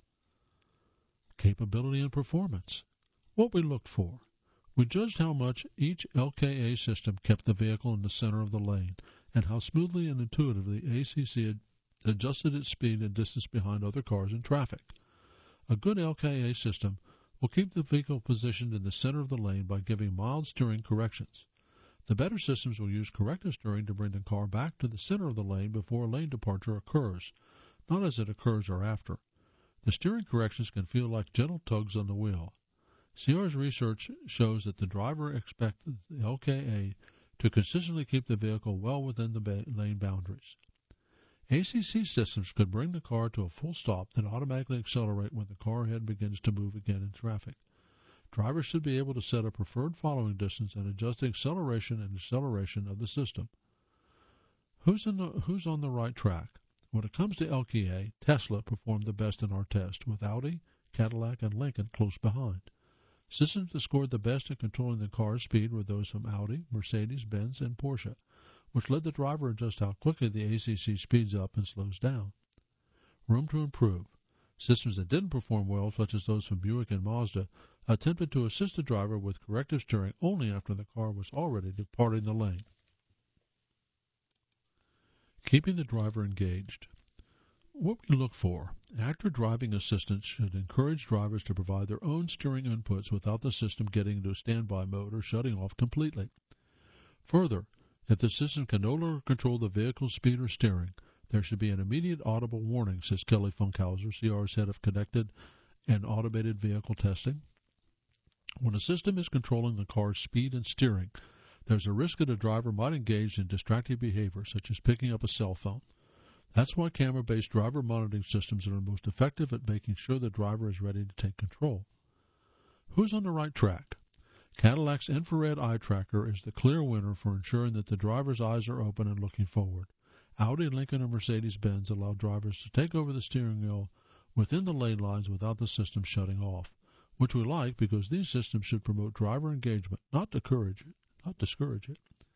Capability and performance. What we looked for. We judged how much each L K A system kept the vehicle in the center of the lane, and how smoothly and intuitively A C C had adjusted its speed and distance behind other cars in traffic. A good L K A system will keep the vehicle positioned in the center of the lane by giving mild steering corrections. The better systems will use corrective steering to bring the car back to the center of the lane before a lane departure occurs, not as it occurs or after. The steering corrections can feel like gentle tugs on the wheel. C R's research shows that the driver expects the L K A to consistently keep the vehicle well within the ba- lane boundaries. A C C systems could bring the car to a full stop, then automatically accelerate when the car ahead begins to move again in traffic. Drivers should be able to set a preferred following distance and adjust the acceleration and deceleration of the system. Who's, in the, who's on the right track? When it comes to L K A, Tesla performed the best in our test, with Audi, Cadillac, and Lincoln close behind. Systems that scored the best in controlling the car's speed were those from Audi, Mercedes, Benz, and Porsche, which let the driver adjust how quickly the A C C speeds up and slows down. Room to improve. Systems that didn't perform well, such as those from Buick and Mazda, attempted to assist the driver with corrective steering only after the car was already departing the lane. Keeping the driver engaged. What we look for. Active driving assistance should encourage drivers to provide their own steering inputs without the system getting into standby mode or shutting off completely. Further, if the system can no longer control the vehicle's speed or steering, there should be an immediate audible warning, says Kelly Funkhauser, C R's head of connected and automated vehicle testing. When a system is controlling the car's speed and steering, there's a risk that a driver might engage in distracted behavior, such as picking up a cell phone. That's why camera-based driver monitoring systems are most effective at making sure the driver is ready to take control. Who's on the right track? Cadillac's infrared eye tracker is the clear winner for ensuring that the driver's eyes are open and looking forward. Audi, Lincoln, and Mercedes-Benz allow drivers to take over the steering wheel within the lane lines without the system shutting off, which we like because these systems should promote driver engagement, not discourage it. Not discourage it.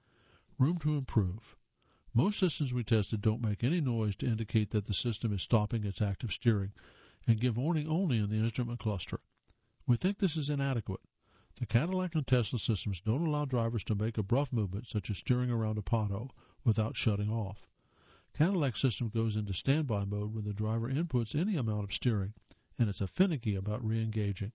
Room to improve. Most systems we tested don't make any noise to indicate that the system is stopping its active steering and give warning only in the instrument cluster. We think this is inadequate. The Cadillac and Tesla systems don't allow drivers to make abrupt movements such as steering around a pothole without shutting off. Cadillac's system goes into standby mode when the driver inputs any amount of steering, and it's a finicky about re-engaging.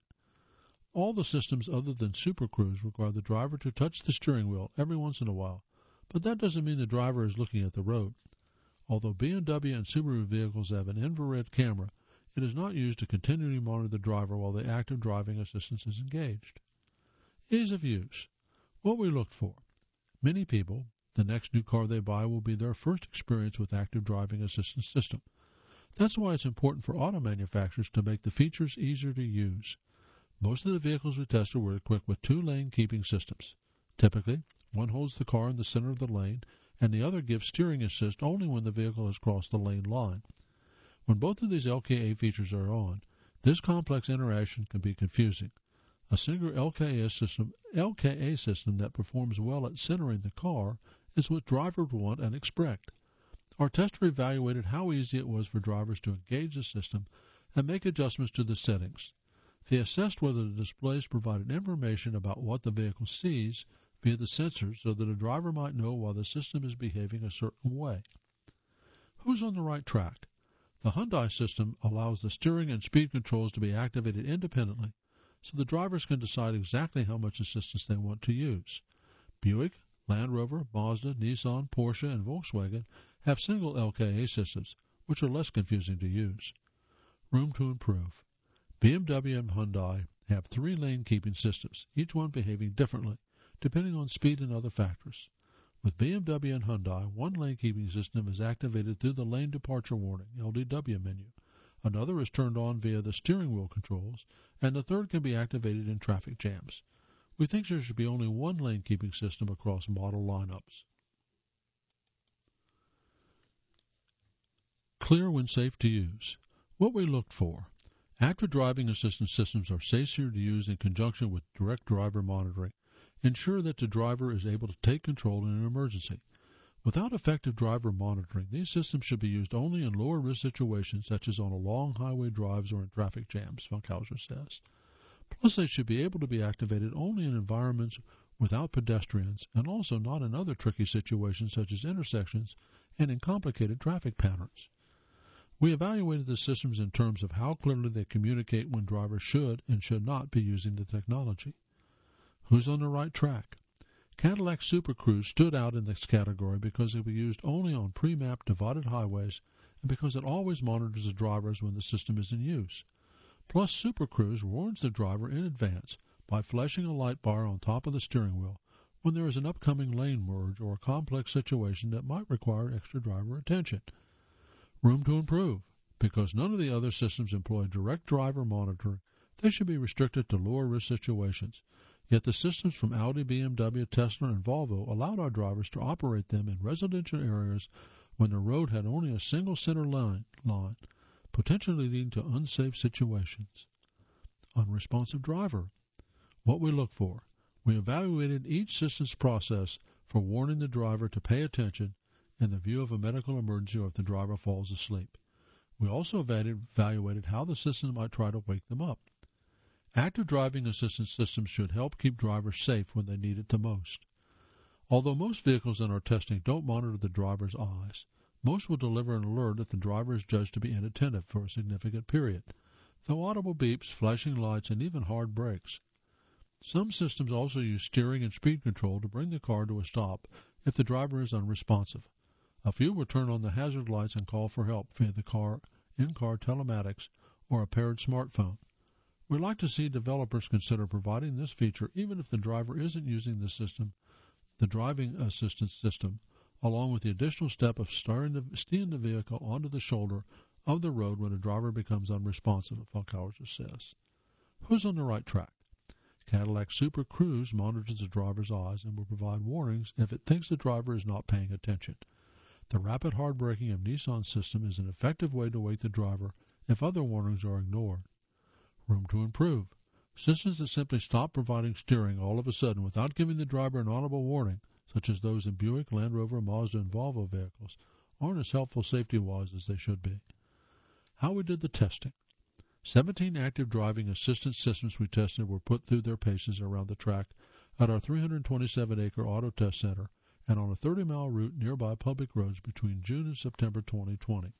All the systems other than Super Cruise require the driver to touch the steering wheel every once in a while, but that doesn't mean the driver is looking at the road. Although B M W and Subaru vehicles have an infrared camera, it is not used to continually monitor the driver while the active driving assistance is engaged. Ease of use. What we looked for. Many people, the next new car they buy will be their first experience with active driving assistance system. That's why it's important for auto manufacturers to make the features easier to use. Most of the vehicles we tested were equipped with two lane keeping systems. Typically, one holds the car in the center of the lane, and the other gives steering assist only when the vehicle has crossed the lane line. When both of these L K A features are on, this complex interaction can be confusing. A single L K A system, L K A system that performs well at centering the car is what drivers want and expect. Our tester evaluated how easy it was for drivers to engage the system and make adjustments to the settings. They assessed whether the displays provided information about what the vehicle sees via the sensors so that a driver might know why the system is behaving a certain way. Who's on the right track? The Hyundai system allows the steering and speed controls to be activated independently so the drivers can decide exactly how much assistance they want to use. Buick, Land Rover, Mazda, Nissan, Porsche, and Volkswagen have single L K A systems, which are less confusing to use. Room to improve. B M W and Hyundai have three lane keeping systems, each one behaving differently, depending on speed and other factors. With B M W and Hyundai, one lane keeping system is activated through the lane departure warning L D W menu. Another is turned on via the steering wheel controls, and the third can be activated in traffic jams. We think there should be only one lane keeping system across model lineups. Clear when safe to use. What we looked for. Active driving assistance systems are safer to use in conjunction with direct driver monitoring. Ensure that the driver is able to take control in an emergency. Without effective driver monitoring, these systems should be used only in lower-risk situations such as on long highway drives or in traffic jams, Funkhauser says. Plus, they should be able to be activated only in environments without pedestrians and also not in other tricky situations such as intersections and in complicated traffic patterns. We evaluated the systems in terms of how clearly they communicate when drivers should and should not be using the technology. Who's on the right track? Cadillac Super Cruise stood out in this category because it was used only on pre-mapped divided highways and because it always monitors the drivers when the system is in use. Plus, Super Cruise warns the driver in advance by flashing a light bar on top of the steering wheel when there is an upcoming lane merge or a complex situation that might require extra driver attention. Room to improve. Because none of the other systems employ direct driver monitoring, they should be restricted to lower-risk situations. Yet the systems from Audi, B M W, Tesla, and Volvo allowed our drivers to operate them in residential areas when the road had only a single center line, line potentially leading to unsafe situations. Unresponsive driver. What we look for. We evaluated each system's process for warning the driver to pay attention in the view of a medical emergency or if the driver falls asleep. We also evaluated how the system might try to wake them up. Active driving assistance systems should help keep drivers safe when they need it the most. Although most vehicles in our testing don't monitor the driver's eyes, most will deliver an alert if the driver is judged to be inattentive for a significant period, though audible beeps, flashing lights, and even hard brakes. Some systems also use steering and speed control to bring the car to a stop if the driver is unresponsive. A few will turn on the hazard lights and call for help via the car, in-car telematics, or a paired smartphone. We'd like to see developers consider providing this feature even if the driver isn't using the system, the driving assistance system, along with the additional step of steering the, steering the vehicle onto the shoulder of the road when a driver becomes unresponsive, Funkhauser says. Who's on the right track? Cadillac Super Cruise monitors the driver's eyes and will provide warnings if it thinks the driver is not paying attention. The rapid hard braking of Nissan's system is an effective way to wake the driver if other warnings are ignored. Room to improve. Systems that simply stop providing steering all of a sudden without giving the driver an audible warning, such as those in Buick, Land Rover, Mazda, and Volvo vehicles, aren't as helpful safety-wise as they should be. How we did the testing. seventeen active driving assistance systems we tested were put through their paces around the track at our three hundred twenty-seven acre auto test center and on a thirty mile route nearby public roads between June and September twenty twenty.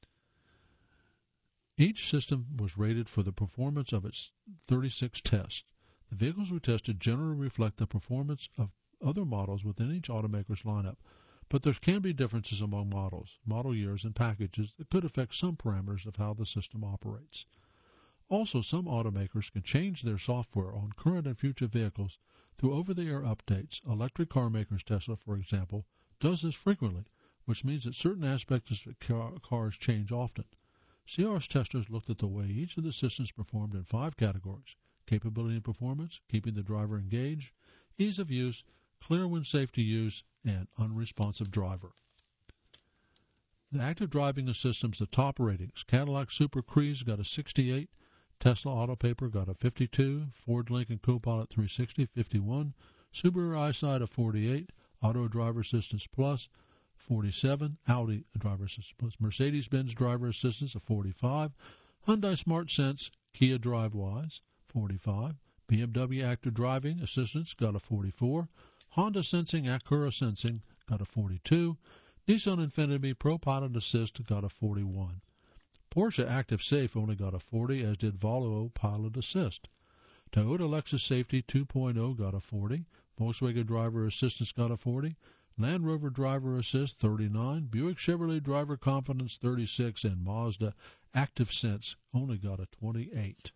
Each system was rated for the performance of its thirty-six tests. The vehicles we tested generally reflect the performance of other models within each automaker's lineup, but there can be differences among models, model years, and packages that could affect some parameters of how the system operates. Also, some automakers can change their software on current and future vehicles through over-the-air updates. Electric car makers Tesla, for example, does this frequently, which means that certain aspects of car, cars change often. C R's testers looked at the way each of the systems performed in five categories: capability and performance, keeping the driver engaged, ease of use, clear when safe to use, and unresponsive driver. The active driving systems, the top ratings: Cadillac Super Cruise got a sixty-eight, Tesla Autopaper got a fifty-two, Ford Lincoln Copilot three sixty, fifty-one, Subaru iSight a forty-eight, Auto Driver Assistance Plus, forty-seven. Audi Driver Assistance Plus. Mercedes-Benz Driver Assistance, a forty-five. Hyundai Smart Sense, Kia DriveWise, forty-five. B M W Active Driving Assistance, got a forty-four. Honda Sensing Acura Sensing, got a forty-two. Nissan Infiniti Pro Pilot Assist, got a forty-one. Porsche Active Safe only got a forty, as did Volvo Pilot Assist. Toyota Lexus Safety two point oh got a forty. Volkswagen Driver Assistance got a forty. Land Rover Driver Assist, thirty-nine. Buick Chevrolet Driver Confidence, thirty-six. And Mazda Active Sense only got a twenty-eight.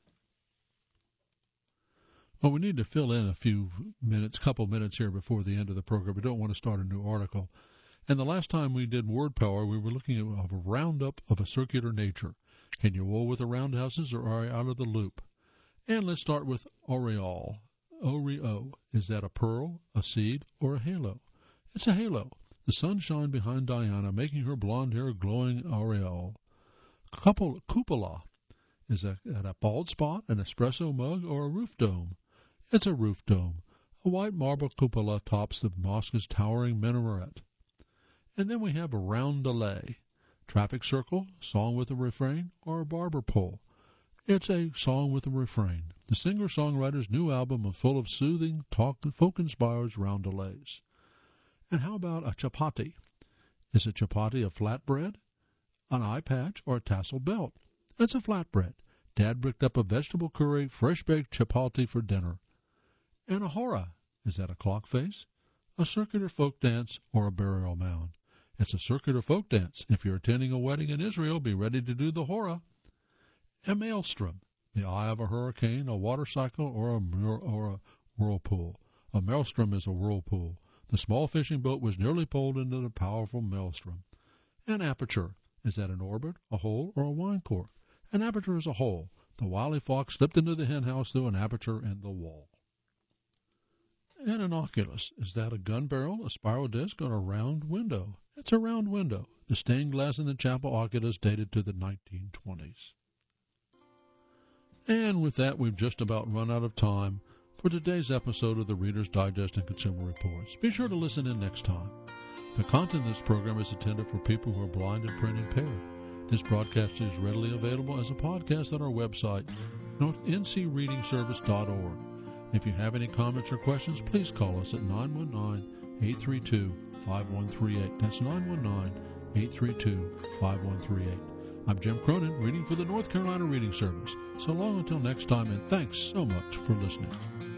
Well, we need to fill in a few minutes, couple minutes here before the end of the program. We don't want to start a new article. And the last time we did Word Power, we were looking at a roundup of a circular nature. Can you roll with the roundhouses, or are you out of the loop? And let's start with aureole. Oreo. Is that a pearl, a seed, or a halo? It's a halo. The sun shone behind Diana, making her blonde hair glowing aureole. Couple, cupola. Is that a bald spot, an espresso mug, or a roof dome? It's a roof dome. A white marble cupola tops the mosque's towering minaret. And then we have a roundelay. Traffic circle, song with a refrain, or a barber pole. It's a song with a refrain. The singer-songwriter's new album is full of soothing, talk, folk-inspired roundelays. And how about a chapati? Is a chapati a flatbread, an eye patch, or a tassel belt? It's a flatbread. Dad bricked up a vegetable curry, fresh-baked chapati for dinner. And a hora. Is that a clock face, a circular folk dance, or a burial mound? It's a circular folk dance. If you're attending a wedding in Israel, be ready to do the hora. A maelstrom. The eye of a hurricane, a water cycle, or a, or a whirlpool. A maelstrom is a whirlpool. The small fishing boat was nearly pulled into the powerful maelstrom. An aperture. Is that an orbit, a hole, or a wine cork? An aperture is a hole. The wily fox slipped into the hen house through an aperture in the wall. An inoculus. Is that a gun barrel, a spiral disc, or a round window? It's a round window. The stained glass in the chapel oculus dated to the nineteen twenties. And with that, we've just about run out of time for today's episode of the Reader's Digest and Consumer Reports. Be sure to listen in next time. The content of this program is intended for people who are blind and print impaired. This broadcast is readily available as a podcast on our website, n c reading service dot org. If you have any comments or questions, please call us at nine one nine, eight three two, five one three eight. That's nine one nine, eight three two, five one three eight. I'm Jim Cronin, reading for the North Carolina Reading Service. So long until next time, and thanks so much for listening.